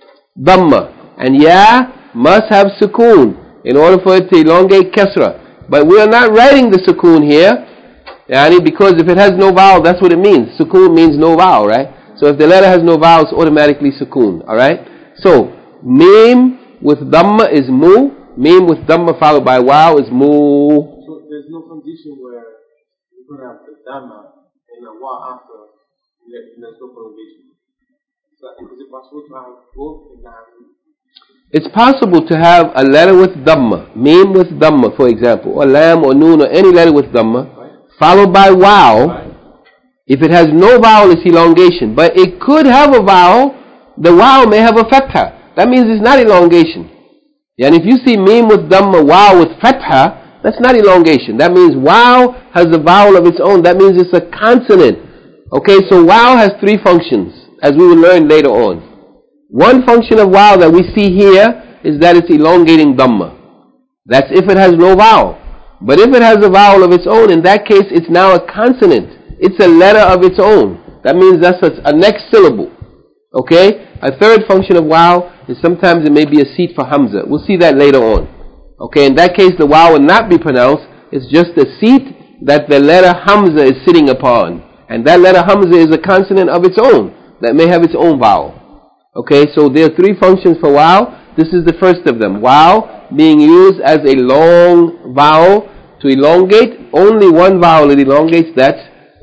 dhamma. And ya must have sukoon. In order for it to elongate, kasra. But we are not writing the sukoon here, yani, because if it has no vowel, that's what it means. Sukoon means no vowel, right? So if the letter has no vowel, it's automatically sukoon, alright? So, mim with dhamma is mu, mim with dhamma followed by wow is mu. So there's no condition where you're going to have the dhamma and a wa after, and there's no prolongation. So is it possible to have both in the It's possible to have a letter with dhamma, mim with dhamma, for example, or lam or noon or any letter with dhamma, right, followed by wow. Right. If it has no vowel, it's elongation. But it could have a vowel, the wow may have a fatha. That means it's not elongation. And if you see mim with dhamma, wow with fatha, that's not elongation. That means wow has a vowel of its own. That means it's a consonant. Okay, so wow has three functions, as we will learn later on. One function of wow that we see here is that it's elongating dhamma. That's if it has no vowel. But if it has a vowel of its own, in that case it's now a consonant. It's a letter of its own. That means that's a, a next syllable. Okay? A third function of wow is sometimes it may be a seat for hamza. We'll see that later on. Okay? In that case the wow will not be pronounced. It's just a seat that the letter hamza is sitting upon. And that letter hamza is a consonant of its own that may have its own vowel. Okay, so there are three functions for wow. This is the first of them. Wow being used as a long vowel to elongate. Only one vowel it elongates, that's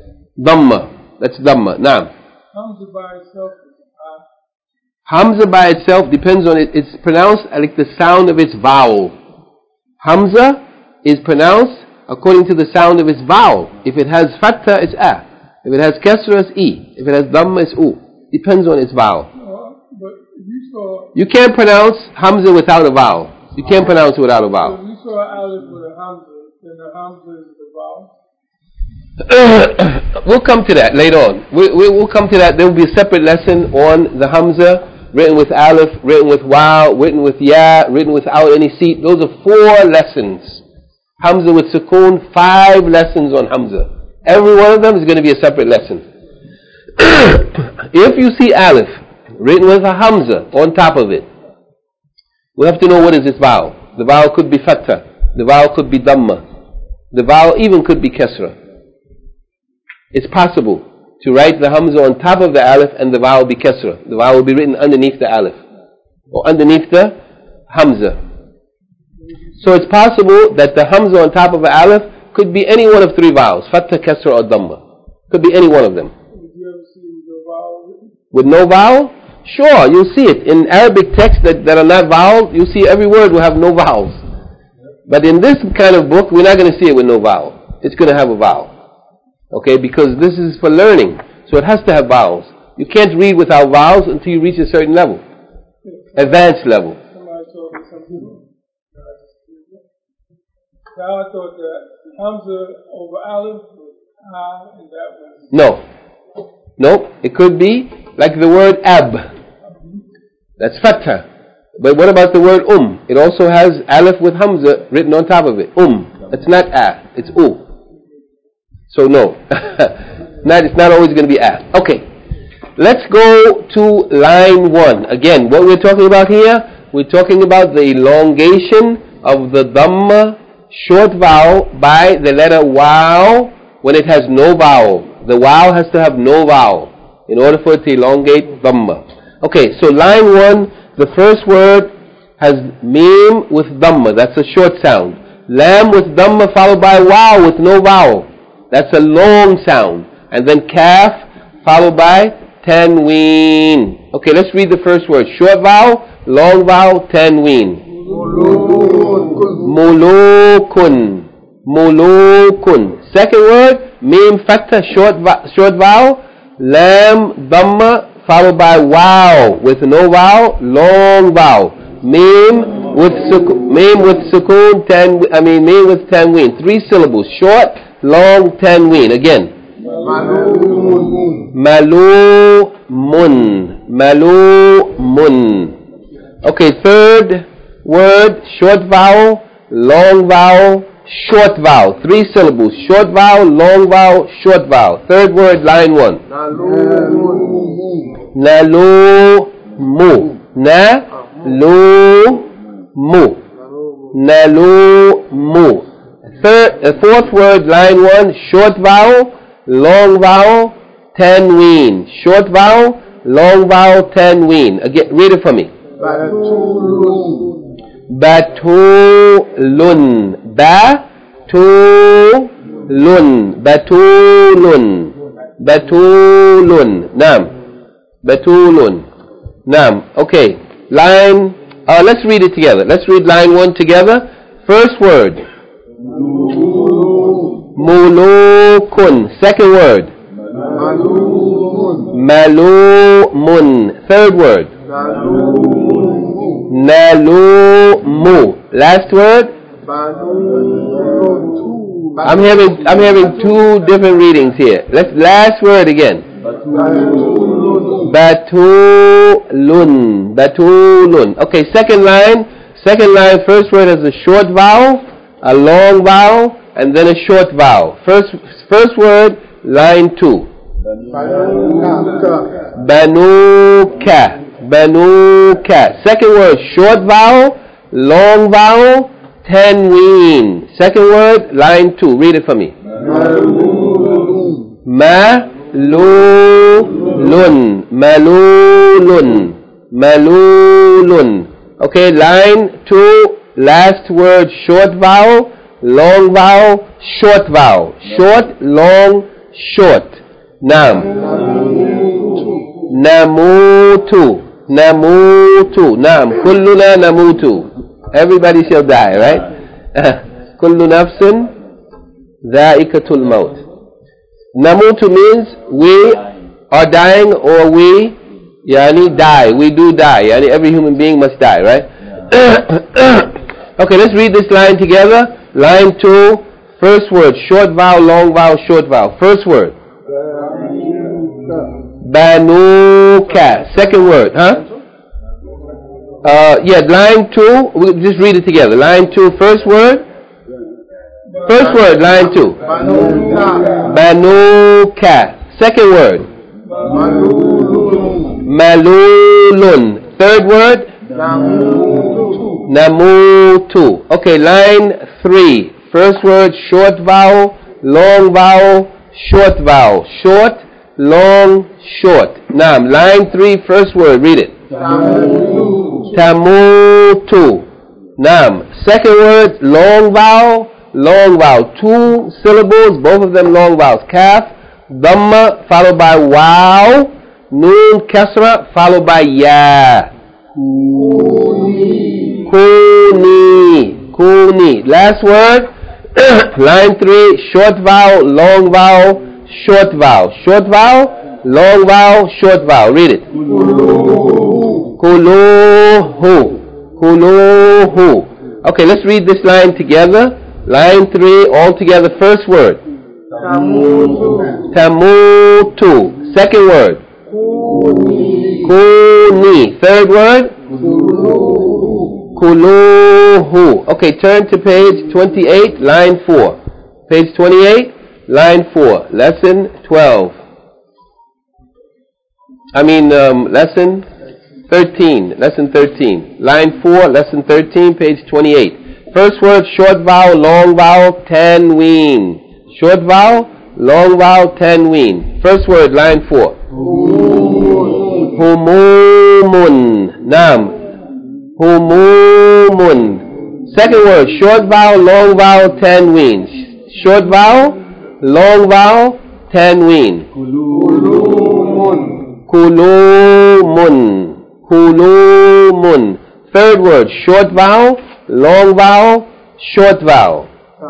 dhamma. That's dhamma. Now, Hamza by itself is ah. Hamza by itself depends on it. It's pronounced like the sound of its vowel. Hamza is pronounced according to the sound of its vowel. If it has fatha, it's a. If it has kasra, it's e. If it has dhamma, it's u. Depends on its vowel. But you saw... You can't pronounce Hamza without a vowel. You can't pronounce it without a vowel. So if you saw an aleph with a Hamza, then the Hamza is the vowel? We'll come to that later on. We, we, we'll come to that. There will be a separate lesson on the Hamza, written with aleph, written with wow, written with ya, written without any seat. Those are four lessons. Hamza with sukoon, five lessons on Hamza. Every one of them is going to be a separate lesson. If you see aleph written with a hamza on top of it, we have to know what is its vowel. The vowel could be fatha. The vowel could be dhamma. The vowel even could be kasra. It's possible to write the hamza on top of the aleph and the vowel be kasra. The vowel will be written underneath the aleph or underneath the hamza. So it's possible that the hamza on top of the aleph could be any one of three vowels, fatha, kasra or dhamma. Could be any one of them. With no vowel? Sure, you'll see it. In Arabic texts that, that are not vowel, you'll see every word will have no vowels. But in this kind of book, we're not going to see it with no vowel. It's going to have a vowel. Okay, because this is for learning. So it has to have vowels. You can't read without vowels until you reach a certain level. Advanced level. Somebody told me something. Now I thought that Hamza over aleph was ah, and that was... No. No, it could be like the word ab. That's fatha. But what about the word um? It also has aleph with hamza written on top of it. Um. It's not a, it's u. So no. not, it's not always going to be a. Okay. Let's go to line one. Again, what we're talking about here, we're talking about the elongation of the dhamma short vowel by the letter waw when it has no vowel. The waw has to have no vowel in order for it to elongate dhamma. Okay, so line one, the first word has mim with dhamma. That's a short sound. Lam with dhamma followed by waw with no vowel. That's a long sound. And then kaf followed by tanween. Okay, let's read the first word. Short vowel, long vowel, tanween. Mulukun. Mulukun. Second word, mim fatha, short, short vowel, lam dhamma followed by waw with no vowel, long vowel. Mim with sukoon, mim with sukoon, tan, I mean mim with tanween. Three syllables, short, long, tanween. Again. Malumun. Malumun. Okay, third word, short vowel, long vowel, short vowel. Three syllables, short vowel, long vowel, short vowel. Third word, line one. Nalumu. Nalumu. Nalumu. Third, uh, fourth word, line one, short vowel, long vowel, tanween. Short vowel, long vowel, tanween. Again, read it for me. Batulun. Batulun. Batulun. Batulun. Naam. Batulun. Naam. Okay. Line, uh, let's read it together. Let's read line one together. First word. Mulukun. Second word. Malumun. Third word. Nalumu. Last word. I'm having I'm having two different readings here. Let's last word again. Batulun. Batulun. Okay, second line. Second line, first word has a short vowel, a long vowel, and then a short vowel. First first word, line two. Banuka. Banuka. Second word, short vowel, long vowel, tanween. Second word, line two. Read it for me. Malulun. Malulun. Malulun. Okay, line two, last word, short vowel, long vowel, short vowel. Short, long, short. Nam. Namutu. Namutu. Nam. Kulluna namutu. Everybody shall die, right? Kullu nafsin dhaikatul maut. Namutu means we are dying or we yani die. We do die. Yani every human being must die, right? Okay, let's read this line together. Line two, first word, short vowel, long vowel, short vowel. First word. Banuka. Second word, huh? Uh, yeah, line two, we'll just read it together. Line two, first word. First word, line two. Banuka. Second word. Malulun. Third word. Namutu. Okay, line three. First word, short vowel, long vowel, short vowel. Short, long, short. Naam. Line three, first word, read it. Tamutu. Naam. Second word, long vowel, long vowel. Two syllables, both of them long vowels. Kaf, dhamma, followed by waw. Noon, kasra, followed by ya. Kuni. Kuni. Last word, line three, short vowel, long vowel, short vowel. Short vowel, long vowel, short vowel. Read it. Kuluhu. Kuluhu. Okay, let's read this line together. Line three, all together. First word. Tamutu. Second word. Kuni. Third word. Kuluhu. Okay, turn to page twenty-eight, line four. Page twenty-eight, line four. Lesson twelve. I mean, um, lesson thirteen. Lesson thirteen. Line four, lesson thirteen, page twenty-eight. First word, short vowel, long vowel, tanween. Short vowel, long vowel, tanween. First word, line four. Humumun. Naam. Humumun. Second word, short vowel, long vowel, tanween. Short vowel, long vowel, tanween. Kulumun. Kulumun. Kulumun. Third word, short vowel, long vowel, short vowel.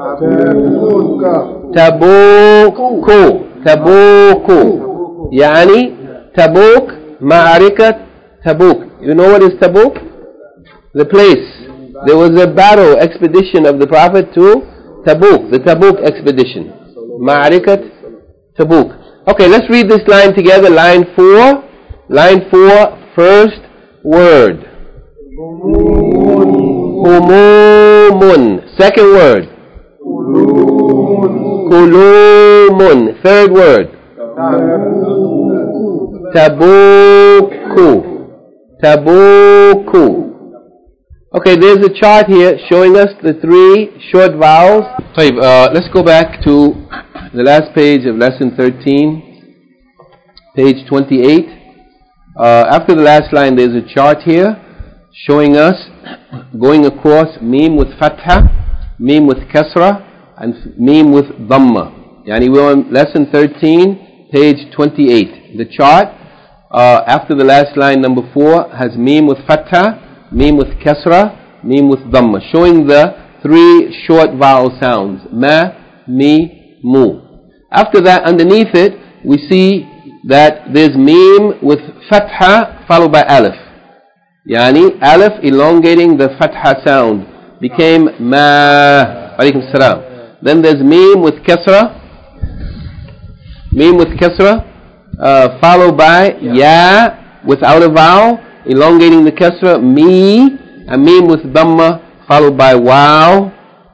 Tabuku. Tabuku. Yani, Tabuk, Ma'arikat, Tabuk. You know what is Tabuk? The place. There was a battle expedition of the Prophet to Tabuk, the Tabuk expedition. Ma'arikat, Tabuk. Okay, let's read this line together. Line four. Line four, first word. Humumun. Second word. Kulumun. Third word. Tabuku. Tabuku. Okay, there's a chart here showing us the three short vowels. Uh, let's go back to the last page of lesson thirteen, page twenty-eight. Uh, after the last line, there's a chart here showing us going across meme with fatha, meme with kasra, and meme with dhamma. Yani we're on lesson thirteen, page twenty-eight. The chart uh, after the last line, number four, has meme with fatha, meme with kasra, meme with dhamma, showing the three short vowel sounds, ma, mi, mu. After that, underneath it, we see that there's meme with fatha followed by alif. Yani, alif elongating the fatha sound became ma. Alaykum salam. Then there's meme with kasra, meme with kasra, uh, followed by ya without a vowel, elongating the kasra, mi, and meme with dhamma, followed by wow,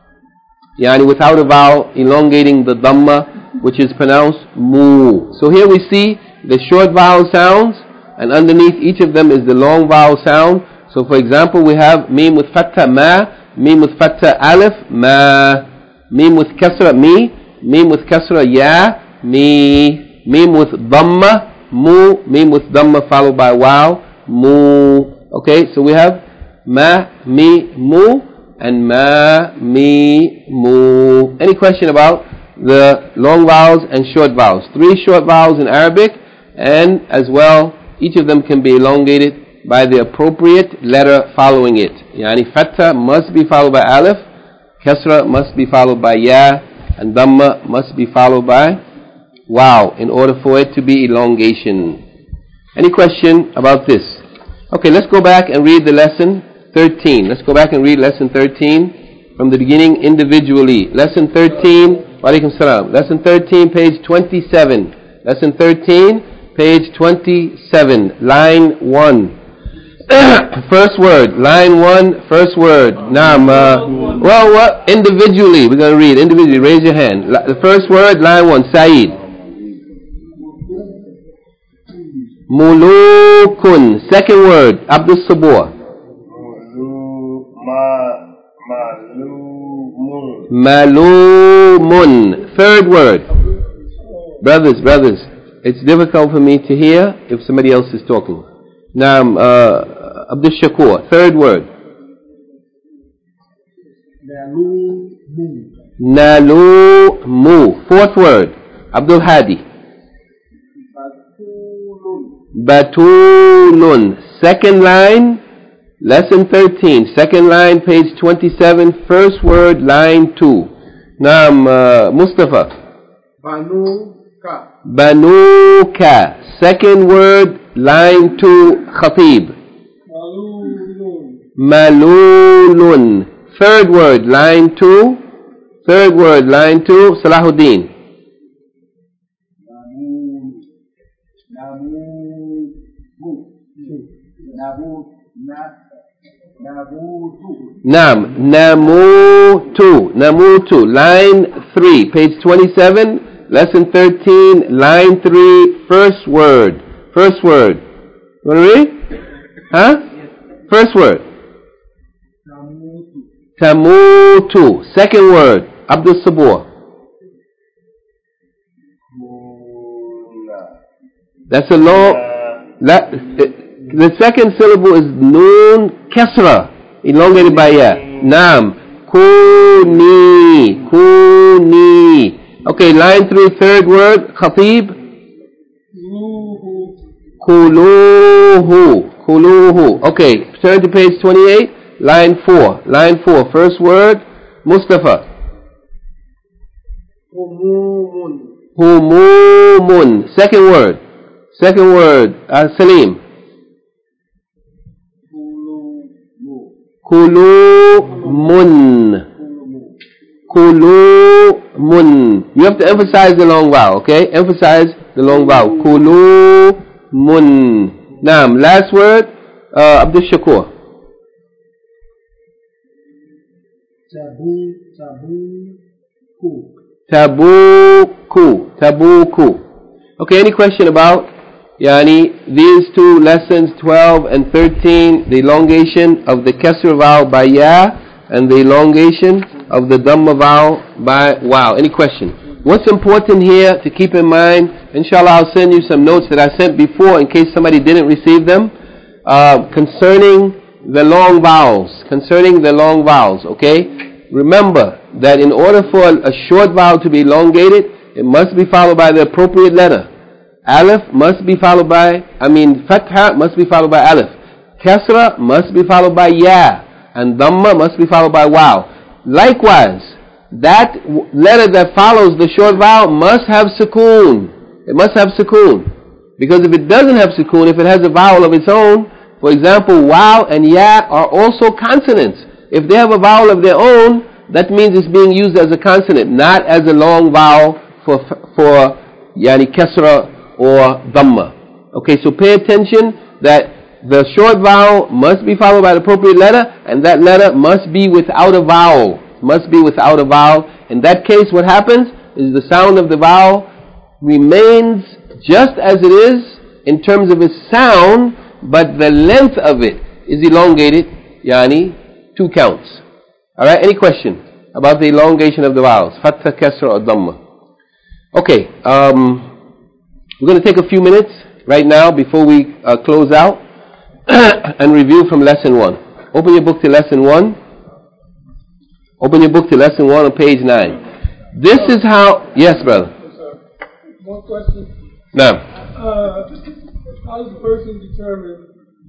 yani without a vowel, elongating the dhamma, which is pronounced mu. So here we see the short vowel sounds, and underneath each of them is the long vowel sound. So for example, we have meme with fatha, ma, meme with fatha, alif, ma, meme with kasra, mi, meme with kasra, ya, mi, meme with dhamma, mu, meme with dhamma, followed by wow, mu. Okay, so we have ma, mi, mu, and ma, mi, mu. Any question about the long vowels and short vowels? Three short vowels in Arabic, and as well, each of them can be elongated by the appropriate letter following it. Yani fatha must be followed by alif, kasra must be followed by ya, and dhamma must be followed by wow in order for it to be elongation. Any question about this? Okay, let's go back and read the lesson thirteen. Let's go back and read lesson thirteen from the beginning individually. Lesson thirteen, wa alaikum salam. Lesson thirteen, page twenty-seven. Lesson thirteen, page twenty-seven, line one. First word, line one, first word. Naam. Uh, well, what? Individually, we're going to read. Individually, raise your hand. La- the first word, line one, Saeed. Mulukun. Second word, Abdul Sabur. Malumun. Third word. Brothers, brothers, it's difficult for me to hear if somebody else is talking. Now, uh, Abdul Shakur. Third word. Nalumu. Fourth word. Abdul Hadi. Batulun. Second line, lesson thirteen. Second line, page twenty-seven. First word, line two. Naam, uh, Mustafa. Banuka. Banuka. Second word, line two, Khatib. Malulun. Third word, line two. Third word, line two, Salahuddin. Nam, Namutu, Namutu, line three, page twenty-seven, lesson thirteen, line three, first word, first word. You want to read? Huh? First word. Tamutu. Second word. Abdul Sabur. That's a long. La, the second syllable is noon kasra, elongated by ya. Naam. Kuni. Kuni. Okay, line three, third word. Khatib. Kuluhu. Kuluhu. Okay, turn to page twenty-eight. Line four. Line four. First word. Mustafa. Humumun. Second word. Second word. Uh, Salim. Kulumun. Kulumun. You have to emphasize the long vowel, okay? Emphasize the long vowel. Kulumun. Naam. Last word. Uh, Abdul Shakur. Tabu, tabu, ku. Tabuku. Tabuku. Okay, any question about Yani these two lessons, twelve and thirteen, the elongation of the kasra vowel by ya and the elongation of the dhamma vowel by wow. Any question? What's important here to keep in mind? Inshallah, I'll send you some notes that I sent before in case somebody didn't receive them. Uh, concerning the long vowels. Concerning the long vowels, okay? Remember that in order for a short vowel to be elongated, it must be followed by the appropriate letter. Aleph must be followed by, I mean, Fatha must be followed by Aleph. Kasra must be followed by Ya. And Dhamma must be followed by Waw. Likewise, that letter that follows the short vowel must have sukoon. It must have sukoon. Because if it doesn't have sukoon, if it has a vowel of its own, for example, Waw and Ya are also consonants. If they have a vowel of their own, that means it's being used as a consonant, not as a long vowel for, for yani Kasra or Dhamma. Okay, so pay attention that the short vowel must be followed by the appropriate letter, and that letter must be without a vowel. Must be without a vowel. In that case, what happens is the sound of the vowel remains just as it is in terms of its sound, but the length of it is elongated, yani two counts. Alright, any question about the elongation of the vowels? Fatha, Kasra or Dhamma? Okay, um... we're going to take a few minutes right now before we uh, close out and review from lesson one. Open your book to lesson one. Open your book to lesson one on page nine. This is how... Yes, brother. One question. No. Uh, how does a person determine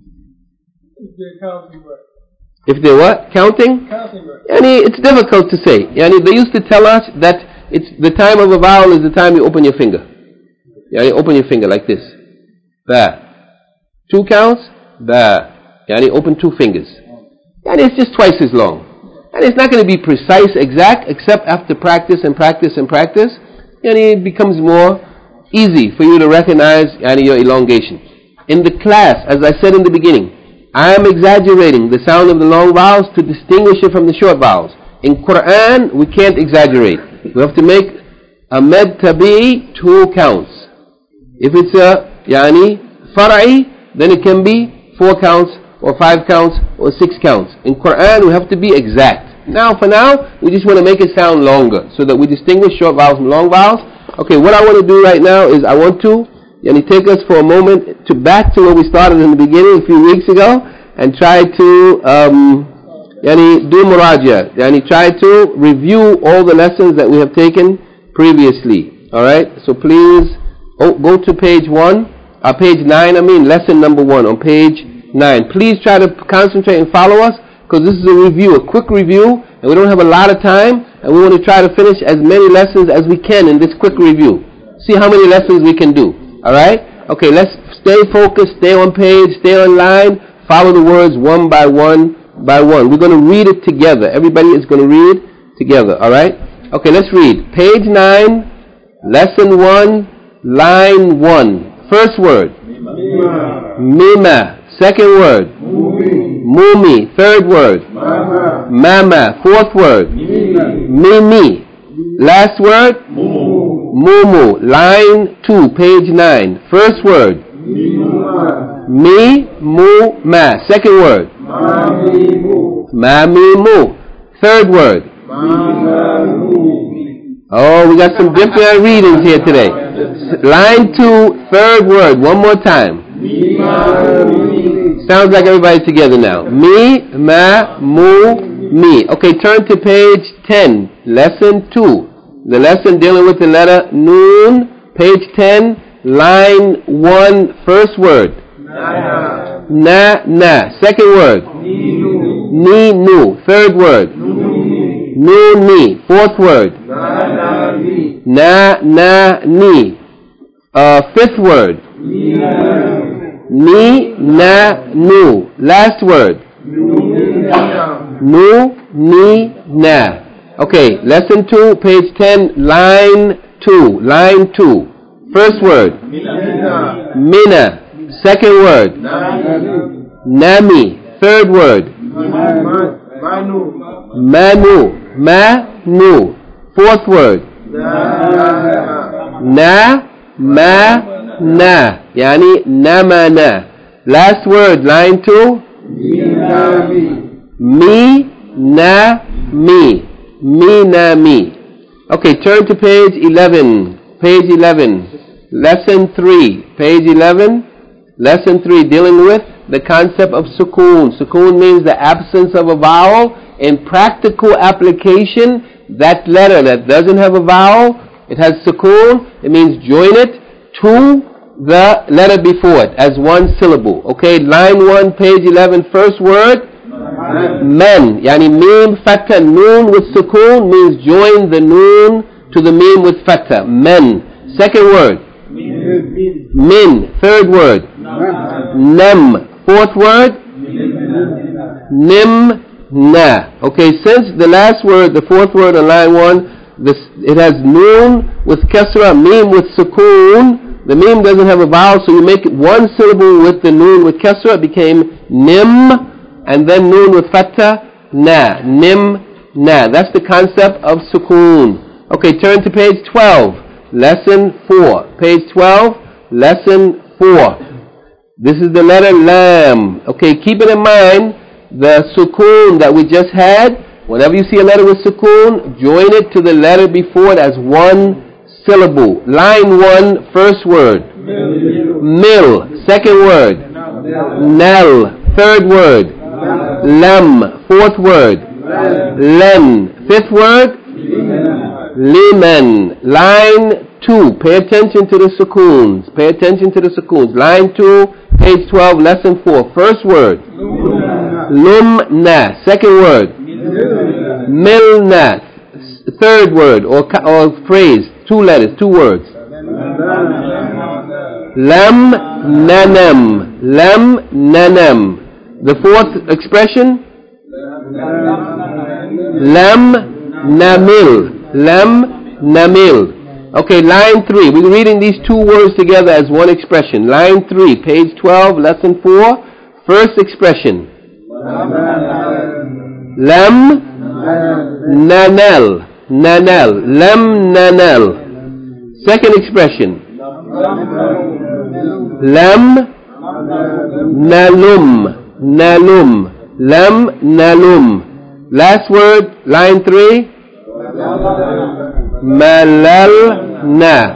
if they're counting right? If they're what? Counting? Counting right. Yani, it's difficult to say. Yani, they used to tell us that it's the time of a vowel is the time you open your finger. Yani open your finger like this. Ba. Two counts. Ba. Yani open two fingers. Yani it's just twice as long. And it's not going to be precise, exact, except after practice and practice and practice. Yani it becomes more easy for you to recognize yani your elongation. In the class, as I said in the beginning, I am exaggerating the sound of the long vowels to distinguish it from the short vowels. In Quran, we can't exaggerate. We have to make a med tabi'i two counts. If it's a yani far'i, then it can be four counts or five counts or six counts. In Quran, we have to be exact. Now, for now, we just want to make it sound longer so that we distinguish short vowels from long vowels. Okay, what I want to do right now is I want to yani take us for a moment to back to where we started in the beginning a few weeks ago and try to um, yani do muraja. Yani try to review all the lessons that we have taken previously. All right, so please. Oh, go to page one, uh, page nine, I mean, lesson number one on page nine. Please try to concentrate and follow us, because this is a review, a quick review, and we don't have a lot of time, and we want to try to finish as many lessons as we can in this quick review. See how many lessons we can do, alright? Okay, let's stay focused, stay on page, stay on line, follow the words one by one by one. We're going to read it together. Everybody is going to read together, alright? Okay, let's read. Page nine, lesson one, line one. First word. Mima. Mima. Second word. Mumi. Mumi. Third word. Mama. Mama. Fourth word. Mimi. Mimi. Last word. Mumu. Mumu. Line two, page nine. First word. Mima. Mi. Mu. Ma. Second word. Mami. Mu. Mami. Mu. Third word. Oh, we got some different readings here today. Line two, third word. One more time. Sounds like everybody's together now. Mi, ma, mu, mi. Okay, turn to page ten. Lesson two. The lesson dealing with the letter Noon. Page ten, line one, first word. Na, na. Second word. Ni, nu. Third word. Nu, ni. Fourth word. Na, na, ni. Uh, fifth word. Ni, na, nu. Last word. Nu, ni, na. Okay, lesson two, page ten, line two. Line two. First word. Mina. Second word. Nami. Third word. Manu. Manu. Fourth word. Na, ma, na. Yani namana. Last word, line two. Mi, na, mi. Mi, na, mi. Okay, turn to page eleven. Page eleven. Lesson three. Page eleven. Lesson three, dealing with the concept of sukoon. Sukoon means the absence of a vowel. In practical application, that letter that doesn't have a vowel, it has sukoon, it means join it to the letter before it as one syllable. Okay, line one, page eleven, first word. Men. Yani mim, fatha, noon with sukoon means join the noon to the mim with fatha. Men. Second word. Min. Third word. Nem. Fourth word. Nim, na. Okay, since the last word, the fourth word on line one, this, it has noon with kasra, mim with sukoon. The mim doesn't have a vowel, so you make it one syllable with the noon with kasra. It became nim, and then noon with fatha, na. Nim, na. That's the concept of sukoon. Okay, turn to page twelve. Lesson four. Page twelve, lesson four. This is the letter lam. Okay, keep it in mind, the sukoon that we just had, whenever you see a letter with sukoon, join it to the letter before it as one syllable. Line one, first word. Mil. Second word. Nel. Third word. Lam. Fourth word. Len. Fifth word. Liman. Line two. Pay attention to the sukoons. Pay attention to the sukoons. Line two, page twelve, lesson four. First word. Lumna. Second word. Milna. Third word or, or phrase. Two letters, two words. Lam nanem. Lam nanem. The fourth expression. Lam namil. Lam namil. Okay, line three. We're reading these two words together as one expression. Line three, page twelve, lesson four. First expression. Lam nanel. Nanel. Lam nanel. Second expression. Lam nalum. Nalum. Lam nalum. Last word, line three. Malalna.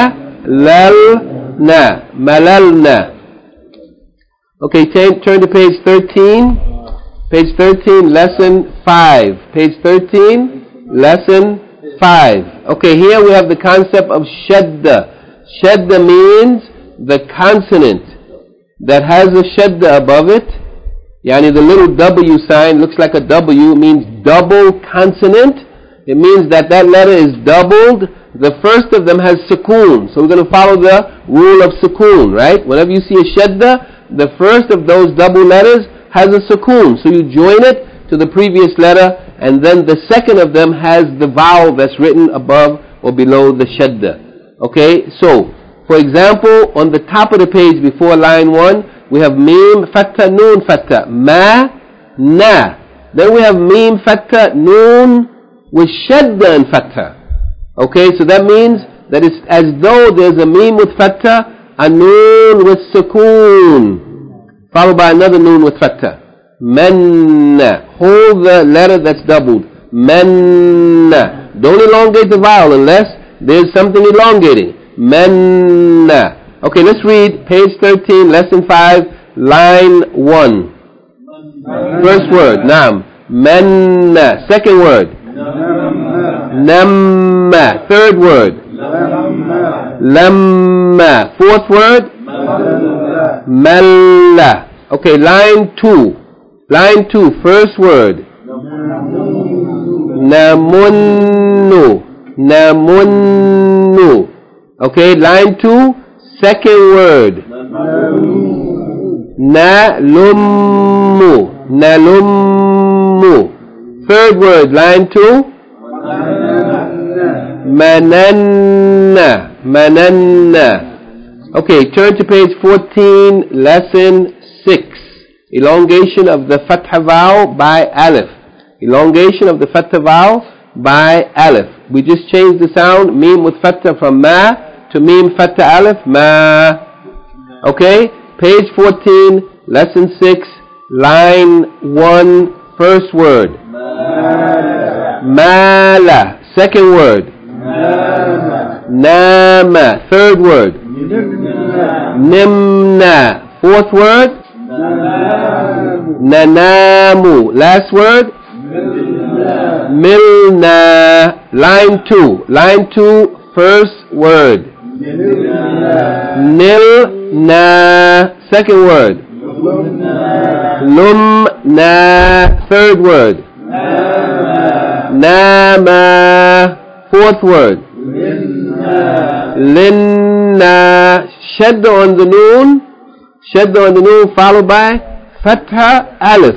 Malalna. Malalna. Okay, t- turn to page thirteen. Page thirteen, lesson five. Page thirteen, lesson five. Okay, here we have the concept of shadda. Shadda means the consonant that has a shadda above it. Yani the little W sign looks like a W, means double consonant. It means that that letter is doubled. The first of them has sukoon. So we're going to follow the rule of sukoon, right? Whenever you see a shadda, the first of those double letters has a sukoon. So you join it to the previous letter, and then the second of them has the vowel that's written above or below the shadda. Okay, so, for example, on the top of the page before line one, we have mim, fatha, noon, fatha. Ma, na. Then we have mim, fatha, noon, with shadda and fatha. Okay, so that means that it's as though there's a mim with fatha, a noon with sukoon, followed by another noon with fatha. manna. Hold the letter that's doubled. Manna. Don't elongate the vowel unless there's something elongating. Manna. Okay, let's read page thirteen, lesson five, line one. First word, nam. Manna. Second word, namma. Third word, lamma. Fourth word, malla. Okay, line two. Line two, first word, namunnu. Namunnu. Okay, line two, second word, nalummu. Nalummu. Third word, line two, mananna. Mananna. Okay, turn to page fourteen, lesson six. Elongation of the fatha vowel by alif. Elongation of the fatha vowel by alif. We just changed the sound, meme with fatha from ma to meme fatha alif, ma. Okay, page fourteen, lesson six, line one, first word, mala. Second word, nama. Third word, nimna. Fourth word, nanamu. Last word, milna. Line two. Line two, first word, nilna. Second word, lumna. Third word, nama. Fourth word, linna. Shadda on the noon. Shadda on the noon followed by fatha alif.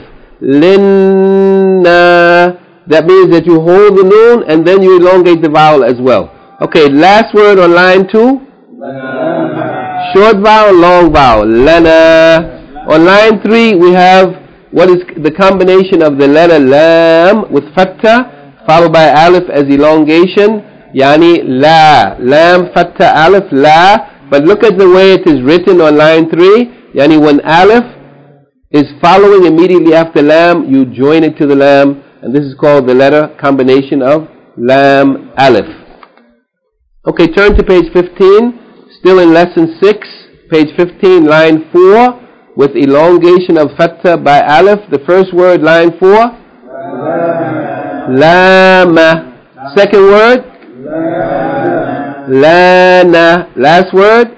Linna. That means that you hold the noon and then you elongate the vowel as well. Okay, last word on line two. Short vowel, long vowel. Lana. On line three we have what is the combination of the letter lam with fatha followed by alif as elongation. Yani la. Lam, fatha, alif, la. But look at the way it is written on line three. Yani when alif is following immediately after lam, you join it to the lam, and this is called the letter combination of lam, alif. Okay, turn to page fifteen, still in lesson six, page fifteen, line four, with elongation of fatha by alif. The first word, line four, lama. Second word, lana. Last word,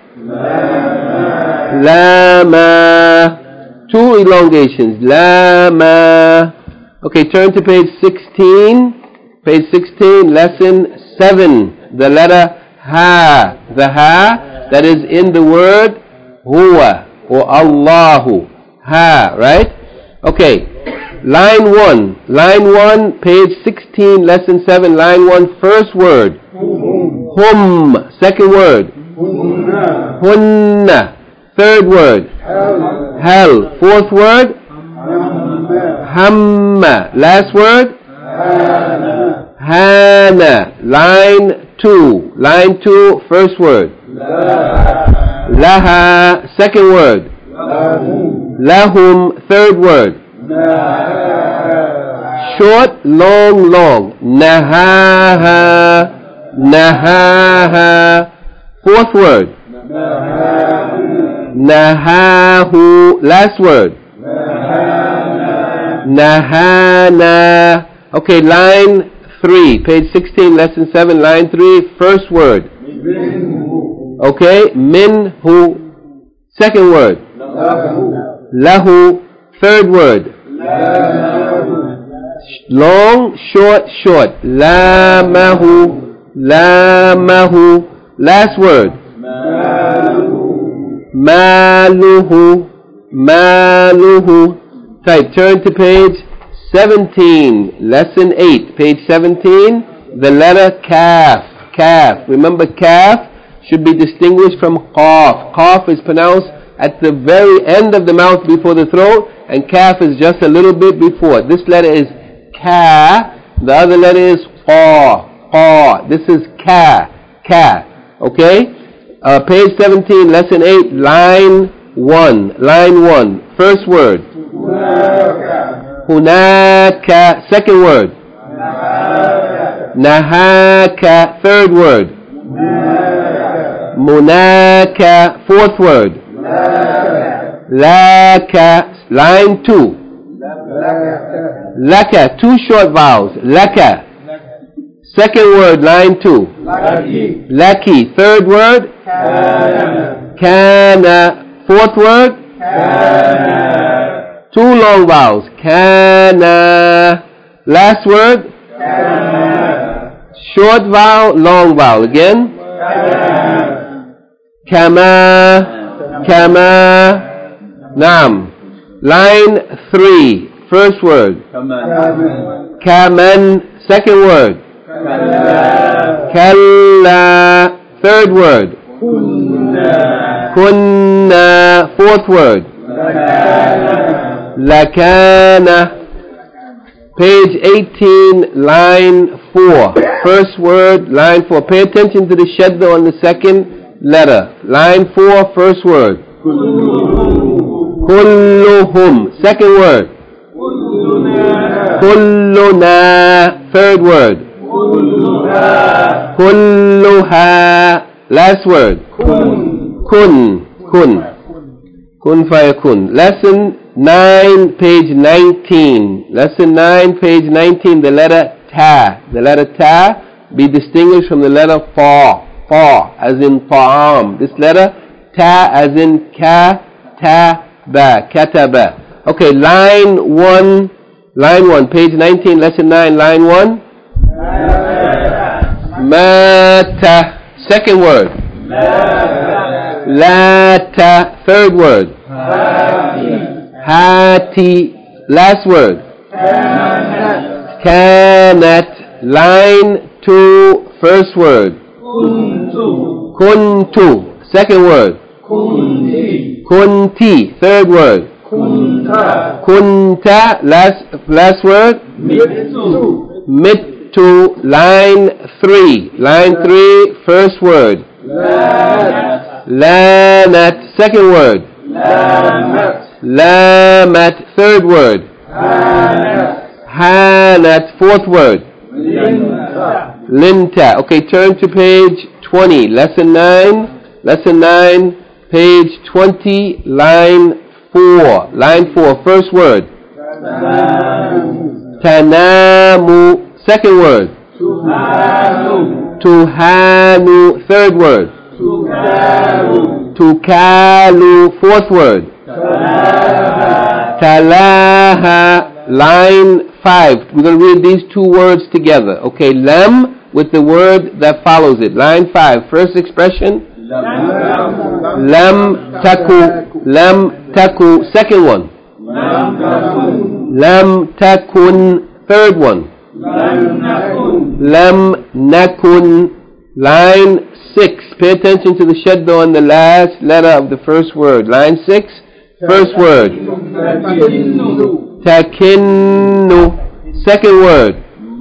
lama. Two elongations, lama. Okay, turn to page sixteen. Page sixteen, lesson seven. The letter ha. The ha that is in the word huwa or Allahu. Ha, right? Okay. Line one. Line one, page sixteen, lesson seven, line one, first word. Hum. Second word. Hunna. Third word. Hal. Fourth word. Hamma. Last word. Hana. Line two. Line two, first word. Laha. Second word. Lahum. Third word. Short, long, long. Nahaha. Nahaha. Fourth word. Nahahu. Last word. Nahana. Okay, line three, page sixteen, lesson seven, line three, first word. Okay, minhu. Second word. Lahu. Third word. Long, short, short. Lamahu. Lamahu. Last word. Maluhu. Maluhu. Type, turn to page seventeen, lesson eight, page seventeen, the letter kaf. Kaf. Remember, kaf should be distinguished from qaf. Qaf is pronounced at the very end of the mouth before the throat, and kaf is just a little bit before. This letter is ka, the other letter is qa. Qa. This is ka. Ka. Okay? Uh, page seventeen, lesson eight, line one. Line one. First word. Hunaka, second word. Nahaka, third word. Munaka, fourth word. Laka, line two. Laka, two short vowels. Laka. Second word, line two. Lucky. Lucky. Third word. Kana. Kana. Fourth word. Kana. Two long vowels. Kana. Last word. Kana. Short vowel, long vowel. Again. Kana. Kama. Kama. Naam. Line three. First word. Kaman. Kaman. Second word. Kalla. Kalla. Third word. Kunna. Kunna. Fourth word. Lakana. Lakana. Page eighteen, line four. First word, line four. Pay attention to the shadda on the second letter. Line four, first word. Kulluhum. Second word. Kulluna. Kulluna. Third word. Kulluha. Kulluha. Last word. Kun. Kun. Kun. Kun fayakun. Lesson nine, page nineteen. Lesson nine, page nineteen. The letter ta. The letter ta be distinguished from the letter fa. Fa, as in ta'am. This letter ta, as in ka, ta, ba. Kataba. Okay, line one. Line one, page nineteen, lesson nine, line one. Mata. Second word. Lata. Third word. Hati. Last word. Kanat. Line two. First word. Kuntu. Kuntu. Second word. Kunti. Kunti. Third word. Kunta. Kunta. Last last word. Mitsu. Mittu. Line three. Line three. First word. Lanat. Lanat. Second word. Lamat. Lamat. Third word. Hanat. Hanat. Fourth word. Linta. Linta. Okay, turn to page twenty. Lesson nine. Lesson nine. Page twenty. Line four. Line four. First word. Tanamu. Tanamu. Second word. Tuhanu. Tuhanu. Third word. Tukalu. Tukalu. Fourth word. Talaha. Talaha. Line five. We're going to read these two words together. Okay, lam with the word that follows it. Line five. First expression. Lam. Lam taku. Lam taku. Second one. Lam takun. Lam takun. Third one. Lam nakun. Lam nakun. Line six. Pay attention to the shadda on the last letter of the first word. Line six. First word. Takinnu. Takinnu. Second word.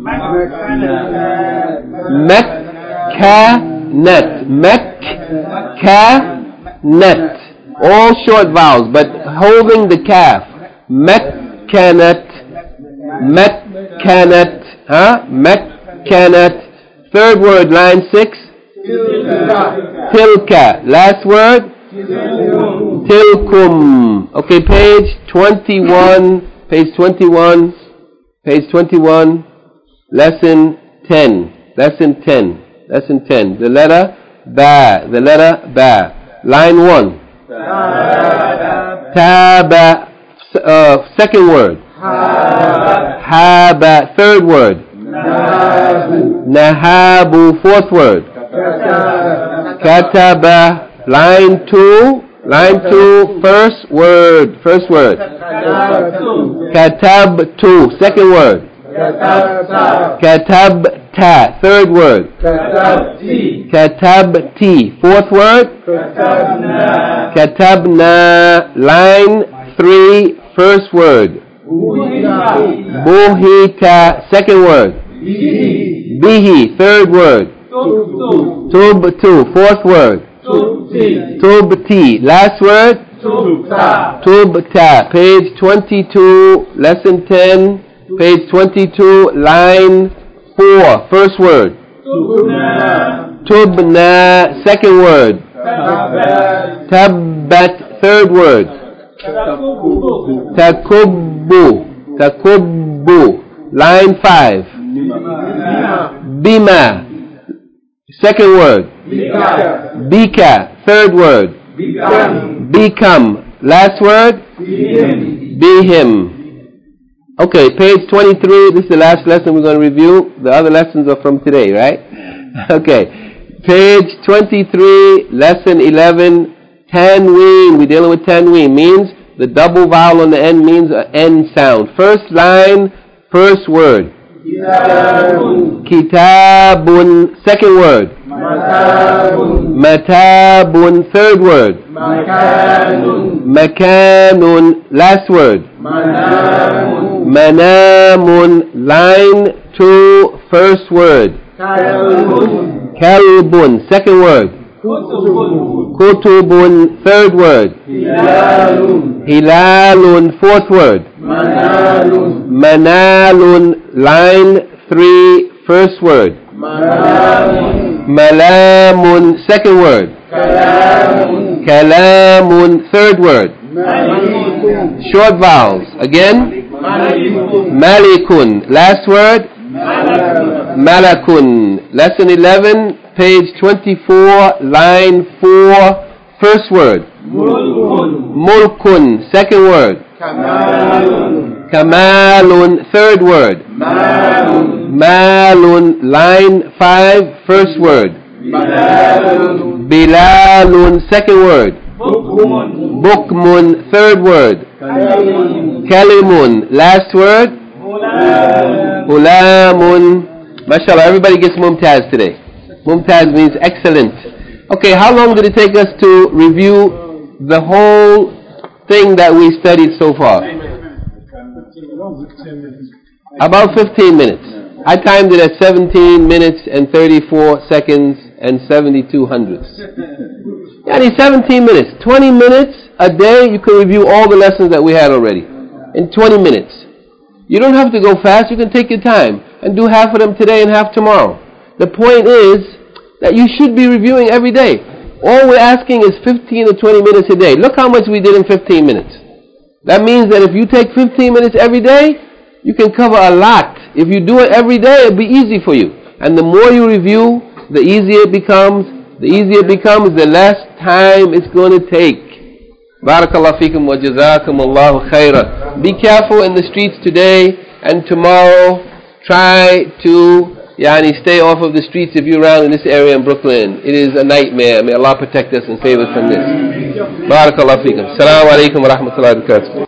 Mekkanet. Mekkanet. All short vowels, but holding the kaf. Mekkanet. Mekkanet. Huh? Mekkanet. Third word, line six. Tilka. Last word. Tilkum. Okay, page twenty-one. Page twenty-one. Page twenty-one. Lesson ten. Lesson ten. Lesson ten. The letter ba. The letter ba. Line one. Taba. Uh, second word. Haba. Third word. Nahabu. Fourth word. Kataba. Line two. Line two. First word. First word. Katabtu. Second word. Katabta. Third word. Katabti. Fourth word. Katabna. Line three. First word. Buhita. Second word. Bihi. Third word. Tubtu. Fourth word. Tubti. Last word. Tubta. Tubta. Page twenty-two, lesson ten, page twenty-two, line four. First word. Tubna. Tubna. Second word. Tabbat. Tabbat. Third word. Takubbu. Takubbu. Takubbu. Line five. Bima. Bima. Second word. Bika. Bika. Third word. Bikam. Become. Last word. Bihim. Be him. Okay, page twenty-three. This is the last lesson we're going to review. The other lessons are from today, right? Okay. Page twenty-three, lesson eleven. Tanween. We're dealing with tanween. Means the double vowel on the end means an N sound. First line, first word. Kitabun. Kitabun. Second word. Matabun. Matabun. Third word. Makanun. Makanun. Last word. Manamun. Manamun. Line two, first word. Kalbun. Kalbun. Second word. Kutubun. Kutubun. Third word. Hilalun. Hilalun. Fourth word. Manalun. Manalun. Line three, first word. Malamun. Malamun. Second word. Kalamun. Kalamun. Third word. Malikun. Short vowels. Again. Malikun. Malikun. Last word. Malakun. Malakun. Lesson eleven, page twenty-four, line four, first word. Mulkun. Mulkun. Second word. Kamalun. Kamalun. Third word. Malun. Malun. Line five, first word. Bilalun. Bilalun. Second word. Bukmun. Bukmun. Third word. Kalimun. Kalimun. Last word. Mulan. Ulamun. MashaAllah, everybody gets Mumtaz today. Mumtaz means excellent. Okay, how long did it take us to review the whole thing that we studied so far? About fifteen minutes. I timed it at seventeen minutes and thirty-four seconds and seventy-two hundredths. Yani seventeen minutes. twenty minutes a day, you can review all the lessons that we had already. In twenty minutes. You don't have to go fast, you can take your time and do half of them today and half tomorrow. The point is that you should be reviewing every day. All we're asking is fifteen or twenty minutes a day. Look how much we did in fifteen minutes. That means that if you take fifteen minutes every day, you can cover a lot. If you do it every day, it'll be easy for you. And the more you review, the easier it becomes. The easier it becomes, the less time it's going to take. Barakallahu feekum wa jazakum Allahu khaira. Be careful in the streets today and tomorrow. Try to yani, stay off of the streets if you're around in this area in Brooklyn. It is a nightmare. May Allah protect us and save us from this. Barakallahu feekum. Assalamu alaikum wa rahmatullahi wa barakatuh.